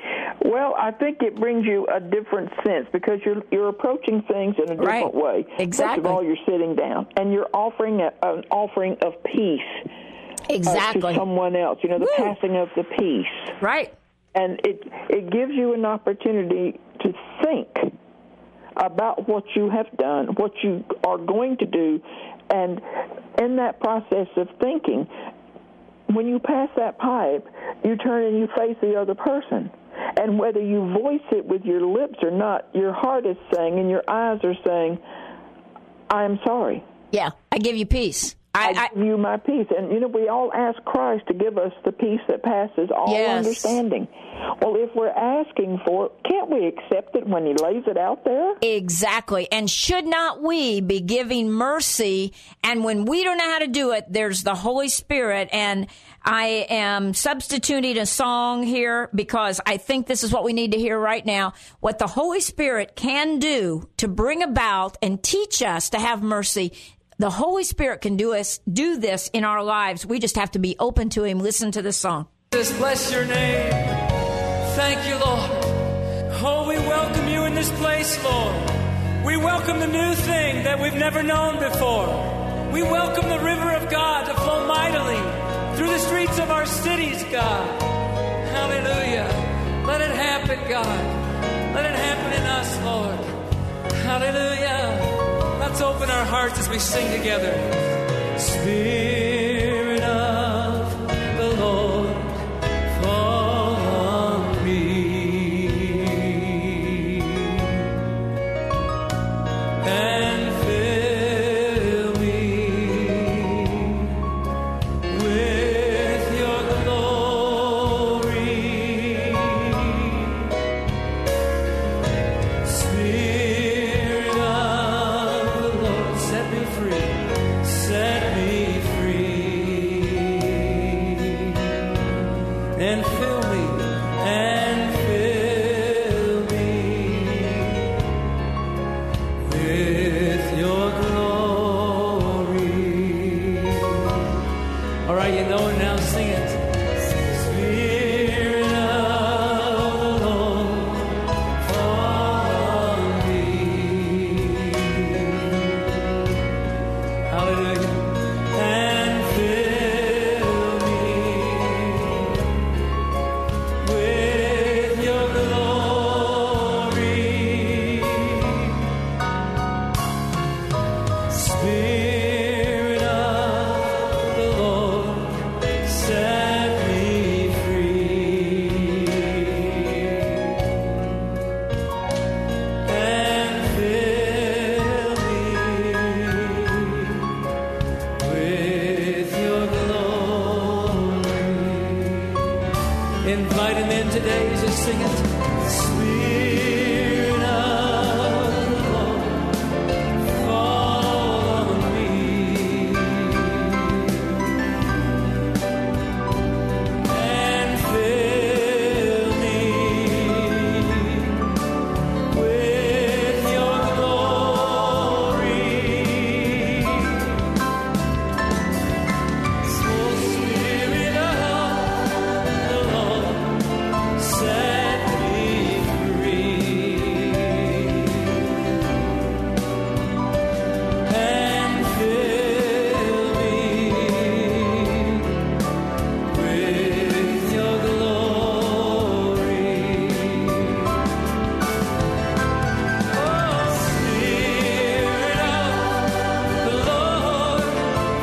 Well, I think it brings you a different sense because you're you're approaching things in a different Right. way. Exactly. First of all, you're sitting down and you're offering a, an offering of peace Exactly. uh, to someone else. You know, the Woo. passing of the peace, Right. and it it gives you an opportunity to think about what you have done, what you are going to do, and in that process of thinking, when you pass that pipe, you turn and you face the other person. And whether you voice it with your lips or not, your heart is saying and your eyes are saying, I am sorry. Yeah, I give you peace. I, I give you my peace. And, you know, we all ask Christ to give us the peace that passes all Yes. understanding. Well, if we're asking for it, can't we accept it when he lays it out there? Exactly. And should not we be giving mercy? And when we don't know how to do it, there's the Holy Spirit. And I am substituting a song here because I think this is what we need to hear right now. What the Holy Spirit can do to bring about and teach us to have mercy. The Holy Spirit can do us do this in our lives. We just have to be open to him. Listen to this song. Jesus, bless your name. Thank you, Lord. Oh, we welcome you in this place, Lord. We welcome the new thing that we've never known before. We welcome the river of God to flow mightily through the streets of our cities, God. Hallelujah. Let it happen, God. Let it happen in us, Lord. Hallelujah. Let's open our hearts as we sing together. Spirit of the Lord, fall on me and fill me with your glory. Spirit of the Lord, set me free, set me free, and fill me, and fill me with your glory. All right, you know it now, sing it. Spirit of the Lord, fall on me. Hallelujah. And fill me with your glory. Spirit of the Lord, set me free and fill me with your glory. Invite him in today, just sing it. Spirit of the Lord, fall on me and fill me with your glory. So Spirit of the Lord, set me free and fill me with your glory. Oh, Spirit of the Lord,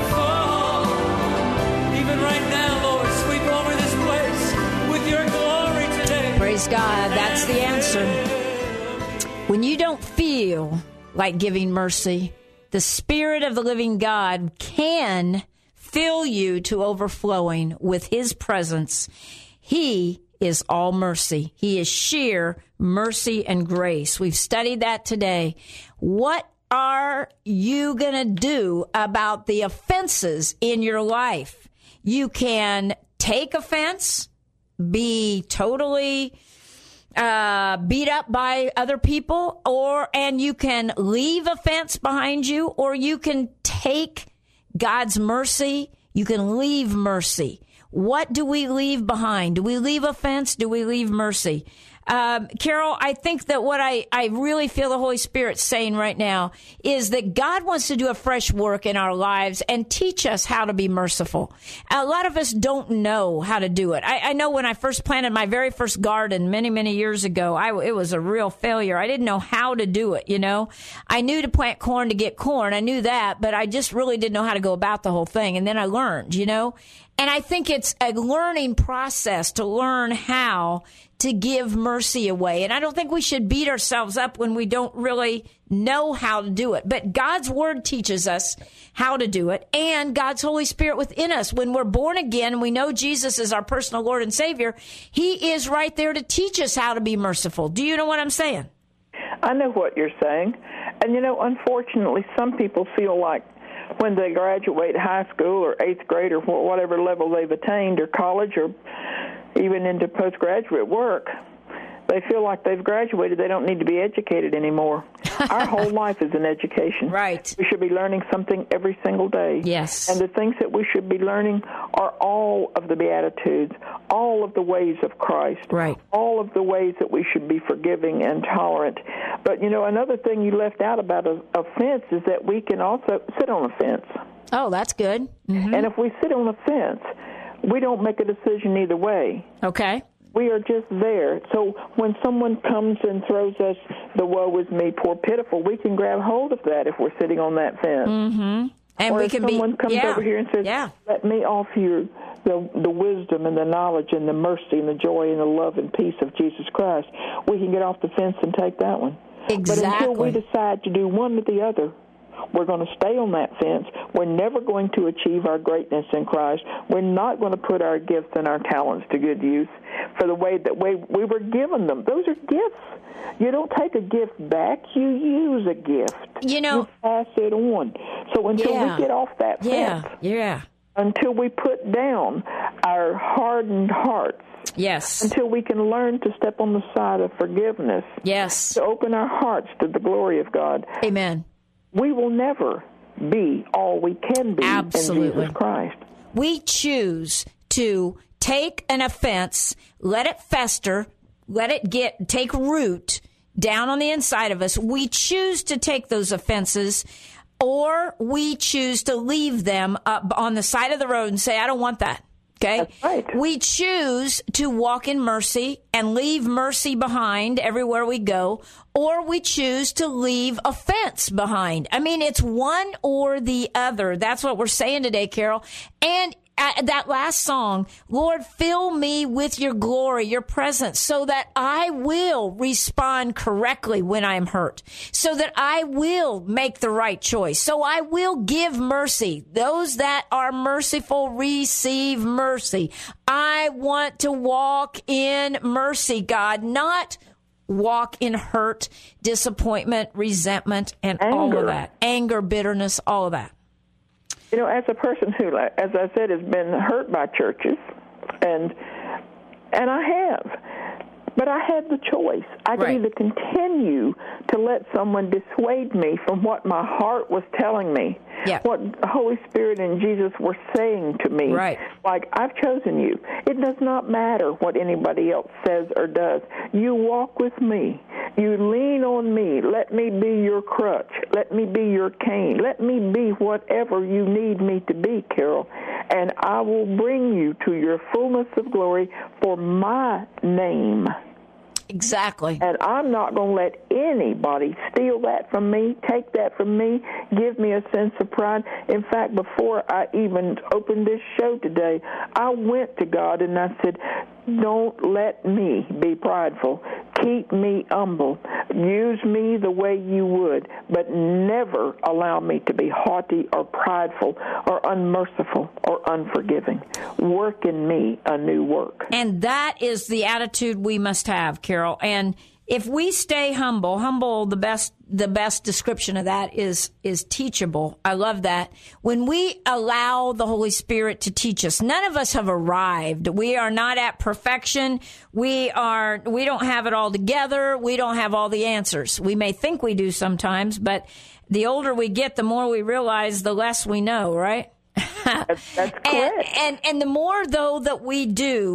fall. Even right now, Lord, sweep over this place with your glory today. Praise God. That's the answer. When you don't feel like giving mercy, the Spirit of the living God can fill you to overflowing with his presence. He is all mercy. He is sheer mercy and grace. We've studied that today. What are you going to do about the offenses in your life? You can take offense, be totally uh, beat up by other people, or and you can leave offense behind you, or you can take God's mercy. You can leave mercy. What do we leave behind? Do we leave offense? Do we leave mercy? Um, Carol, I think that what I, I really feel the Holy Spirit saying right now is that God wants to do a fresh work in our lives and teach us how to be merciful. A lot of us don't know how to do it. I, I know when I first planted my very first garden many, many years ago, I, it was a real failure. I didn't know how to do it, you know. I knew to plant corn to get corn. I knew that, but I just really didn't know how to go about the whole thing. And then I learned, you know. And I think it's a learning process to learn how to give mercy away. And I don't think we should beat ourselves up when we don't really know how to do it. But God's Word teaches us how to do it, and God's Holy Spirit within us. When we're born again and we know Jesus is our personal Lord and Savior, He is right there to teach us how to be merciful. Do you know what I'm saying? I know what you're saying. And, you know, unfortunately, some people feel like when they graduate high school or eighth grade or whatever level they've attained, or college, or even into postgraduate work, they feel like they've graduated. They don't need to be educated anymore. Our whole life is an education. Right. We should be learning something every single day. Yes. And the things that we should be learning are all of the Beatitudes, all of the ways of Christ, right, all of the ways that we should be forgiving and tolerant. But, you know, another thing you left out about a, a fence is that we can also sit on a fence. Oh, that's good. Mm-hmm. And if we sit on a fence, we don't make a decision either way. Okay. We are just there. So when someone comes and throws us the woe is me, poor pitiful, we can grab hold of that if we're sitting on that fence. Mm-hmm. And or we if can someone be, comes yeah, over here and says, yeah. let me offer you the, the wisdom and the knowledge and the mercy and the joy and the love and peace of Jesus Christ, we can get off the fence and take that one. Exactly. But until we decide to do one or the other, we're going to stay on that fence. We're never going to achieve our greatness in Christ. We're not going to put our gifts and our talents to good use for the way that we, we were given them. Those are gifts. You don't take a gift back. You use a gift. You know. You pass it on. So until yeah. we get off that yeah. fence, yeah. until we put down our hardened hearts, yes, until we can learn to step on the side of forgiveness, yes, to open our hearts to the glory of God, amen, we will never be all we can be Absolutely. in Jesus Christ. We choose to take an offense, let it fester, let it get take root down on the inside of us. We choose to take those offenses, or we choose to leave them up on the side of the road and say, I don't want that. Okay? That's right. We choose to walk in mercy and leave mercy behind everywhere we go, or we choose to leave offense behind. I mean, it's one or the other. That's what we're saying today, Carol. And at that last song, Lord, fill me with your glory, your presence, so that I will respond correctly when I'm hurt, so that I will make the right choice, so I will give mercy. Those that are merciful receive mercy. I want to walk in mercy, God, not walk in hurt, disappointment, resentment, and Anger. all of that. Anger, bitterness, all of that. You know, as a person who, as I said, has been hurt by churches, and and I have, but I had the choice. I could Right. either continue to let someone dissuade me from what my heart was telling me, Yeah. what the Holy Spirit and Jesus were saying to me. Right. Like, I've chosen you. It does not matter what anybody else says or does. You walk with me. You lean on me. Let me be your crutch. Let me be your cane. Let me be whatever you need me to be, Carol. And I will bring you to your fullness of glory for my name. Exactly. And I'm not going to let anybody steal that from me, take that from me, give me a sense of pride. In fact, before I even opened this show today, I went to God and I said, don't let me be prideful. Keep me humble. Use me the way you would, but never allow me to be haughty or prideful or unmerciful or unforgiving. Work in me a new work. And that is the attitude we must have, Carol. And if we stay humble, humble, the best, the best description of that is, is teachable. I love that. When we allow the Holy Spirit to teach us, none of us have arrived. We are not at perfection. We are, we don't have it all together. We don't have all the answers. We may think we do sometimes, but the older we get, the more we realize the less we know, right? That's, that's correct. And, and, and the more, though, that we do,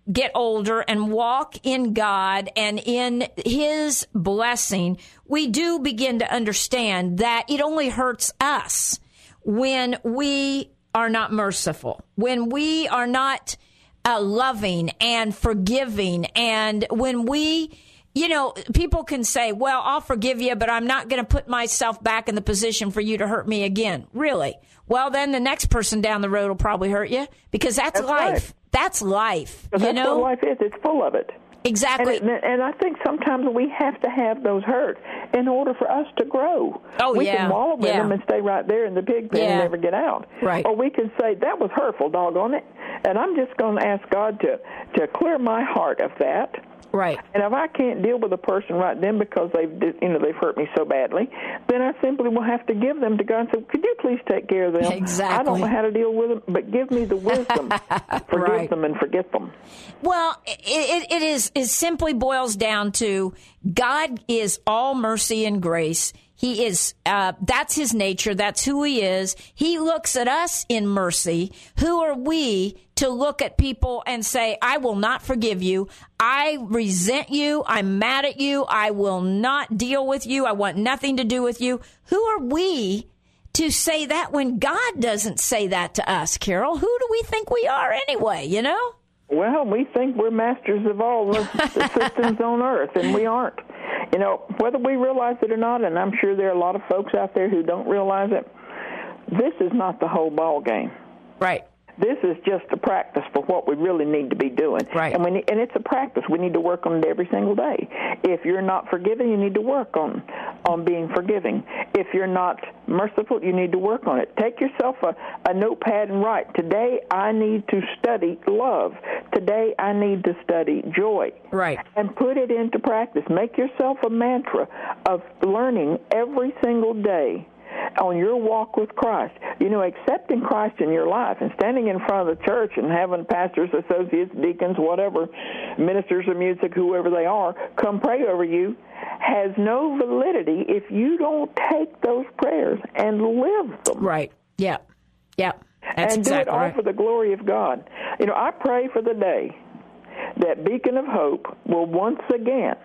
get older and walk in God and in His blessing, we do begin to understand that it only hurts us when we are not merciful, when we are not uh, loving and forgiving, and when we, you know, people can say, well, I'll forgive you, but I'm not going to put myself back in the position for you to hurt me again. Really? Well, then the next person down the road will probably hurt you, because that's, that's life. Right. That's life. You that's know? What life is. It's full of it. Exactly. And, it, and I think sometimes we have to have those hurts in order for us to grow. Oh, we yeah. We can wallow with yeah. them and stay right there in the pig pen yeah. and never get out. Right. Or we can say, that was hurtful, doggone it, and I'm just going to ask God to, to clear my heart of that. Right. And if I can't deal with a person right then because they've, you know, they've hurt me so badly, then I simply will have to give them to God and say, could you please take care of them? Exactly. I don't know how to deal with them, but give me the wisdom. Forgive right. them and forget them. Well, it, it, it is, it simply boils down to God is all mercy and grace. He is, uh, that's His nature. That's who He is. He looks at us in mercy. Who are we to look at people and say, I will not forgive you. I resent you. I'm mad at you. I will not deal with you. I want nothing to do with you. Who are we to say that when God doesn't say that to us, Carol? Who do we think we are anyway, you know? Well, we think we're masters of all the, the systems on earth, and we aren't. You know, whether we realize it or not, and I'm sure there are a lot of folks out there who don't realize it, this is not the whole ball game. Right. This is just a practice for what we really need to be doing. Right. And, we need, and it's a practice. We need to work on it every single day. If you're not forgiving, you need to work on on being forgiving. If you're not merciful, you need to work on it. Take yourself a, a notepad and write, today I need to study love. Today I need to study joy. Right. And put it into practice. Make yourself a mantra of learning every single day on your walk with Christ. You know, accepting Christ in your life and standing in front of the church and having pastors, associates, deacons, whatever, ministers of music, whoever they are, come pray over you has no validity if you don't take those prayers and live them. Right. Yeah. Yeah. That's and exactly do it all right. for the glory of God. You know, I pray for the day that Beacon of Hope will once again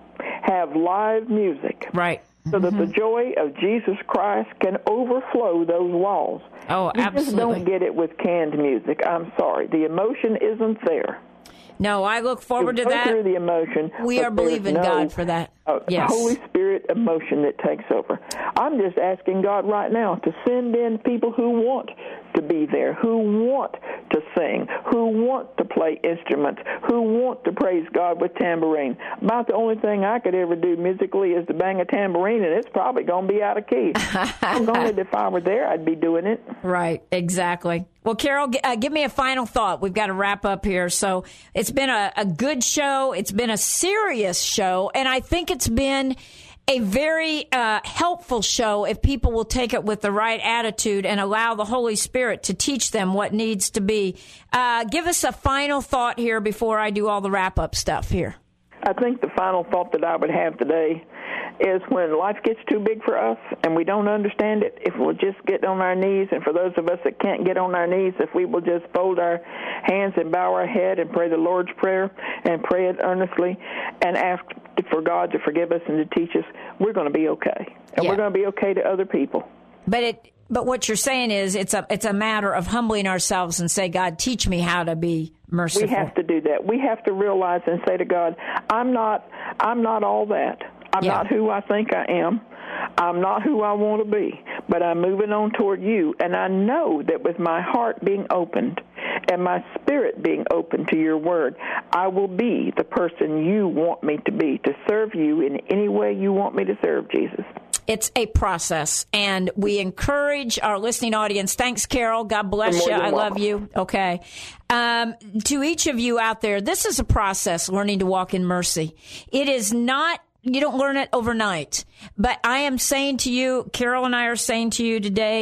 have live music. Right. So that mm-hmm. the joy of Jesus Christ can overflow those walls. Oh, you absolutely. You just don't get it with canned music. I'm sorry. The emotion isn't there. No, I look forward you to go that. through the emotion. We are believing no, God for that. Uh, yes. Holy Spirit emotion that takes over. I'm just asking God right now to send in people who want to be there, who want to sing, who want to play instruments, who want to praise God with tambourine. About the only thing I could ever do musically is to bang a tambourine, and it's probably going to be out of key. Only if I were there, I'd be doing it. Right, exactly. Well, Carol, uh, give me a final thought. We've got to wrap up here. So it's been a, a good show. It's been a serious show, and I think it's been a very uh, helpful show if people will take it with the right attitude and allow the Holy Spirit to teach them what needs to be. Uh, give us a final thought here before I do all the wrap-up stuff here. I think the final thought that I would have today is when life gets too big for us and we don't understand it, if we'll just get on our knees, and for those of us that can't get on our knees, if we will just fold our hands and bow our head and pray the Lord's Prayer and pray it earnestly and ask for God to forgive us and to teach us, we're going to be okay. And yeah. we're going to be okay to other people. But it, but what you're saying is it's a it's a matter of humbling ourselves and say, God, teach me how to be merciful. We have to do that. We have to realize and say to God, I'm not I'm not all that. I'm yeah. not who I think I am. I'm not who I want to be, but I'm moving on toward you. And I know that with my heart being opened and my spirit being open to your word, I will be the person you want me to be, to serve you in any way you want me to serve, Jesus. It's a process, and we encourage our listening audience. Thanks, Carol. God bless you. I welcome. love you. Okay. Um, to each of you out there, this is a process, learning to walk in mercy. It is not, you don't learn it overnight. But I am saying to you, Carol and I are saying to you today,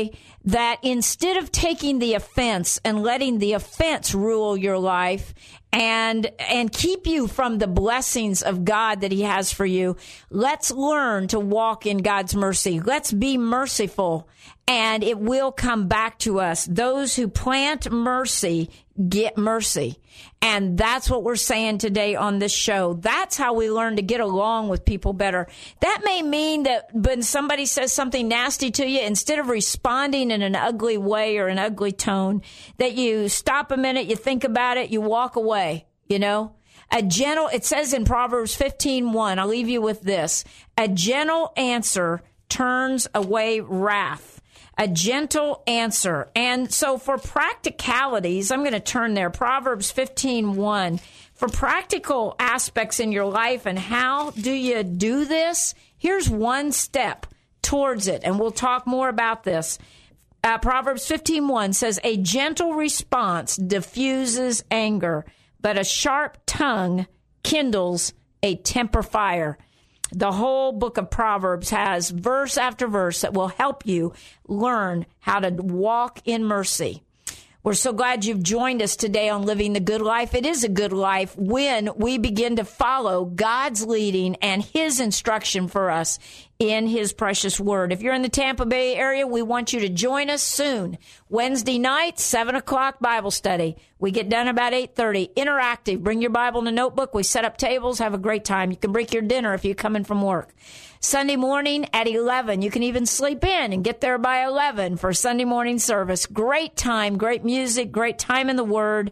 that instead of taking the offense and letting the offense rule your life and and keep you from the blessings of God that he has for you, let's learn to walk in God's mercy. Let's be merciful, and it will come back to us. Those who plant mercy get mercy. And that's what we're saying today on this show. That's how we learn to get along with people better. That may mean that when somebody says something nasty to you, instead of responding in an ugly way or an ugly tone, that you stop a minute, you think about it, you walk away, you know? A gentle, it says in Proverbs fifteen one, I'll leave you with this. A gentle answer turns away wrath. A gentle answer. And so for practicalities, I'm going to turn there. Proverbs fifteen one. For practical aspects in your life and how do you do this? Here's one step towards it. And we'll talk more about this. Uh, Proverbs fifteen one says, a gentle response diffuses anger, but a sharp tongue kindles a temper fire. The whole book of Proverbs has verse after verse that will help you learn how to walk in mercy. We're so glad you've joined us today on Living the Good Life. It is a good life when we begin to follow God's leading and his instruction for us in his precious word. If you're in the Tampa Bay area, we want you to join us soon. Wednesday night, seven o'clock Bible study. We get done about eight thirty. Interactive. Bring your Bible and a notebook. We set up tables. Have a great time. You can break your dinner if you're coming from work. Sunday morning at eleven. You can even sleep in and get there by eleven for Sunday morning service. Great time, great music, great time in the Word.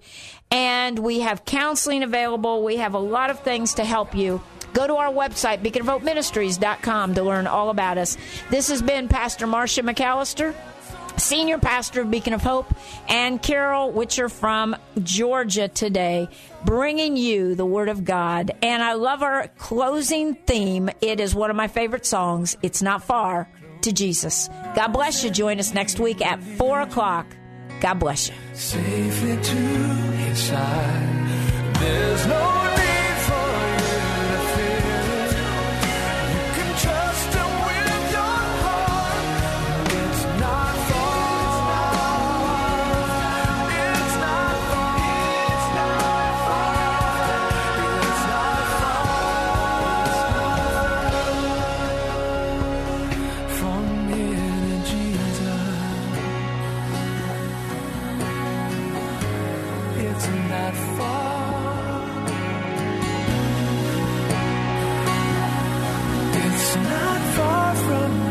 And we have counseling available. We have a lot of things to help you. Go to our website, beacon of hope ministries dot com, to learn all about us. This has been Pastor Marcia McAllister, Senior Pastor of Beacon of Hope, and Carol Witcher from Georgia today, bringing you the Word of God. And I love our closing theme. It is one of my favorite songs. It's Not Far to Jesus. God bless you. Join us next week at four o'clock. God bless you. Safely to his side. There's no need for you to fear. You can trust him with your heart. It's not far. It's not far. It's not far. It's not far from here to Jesus. It's not far. It's not far from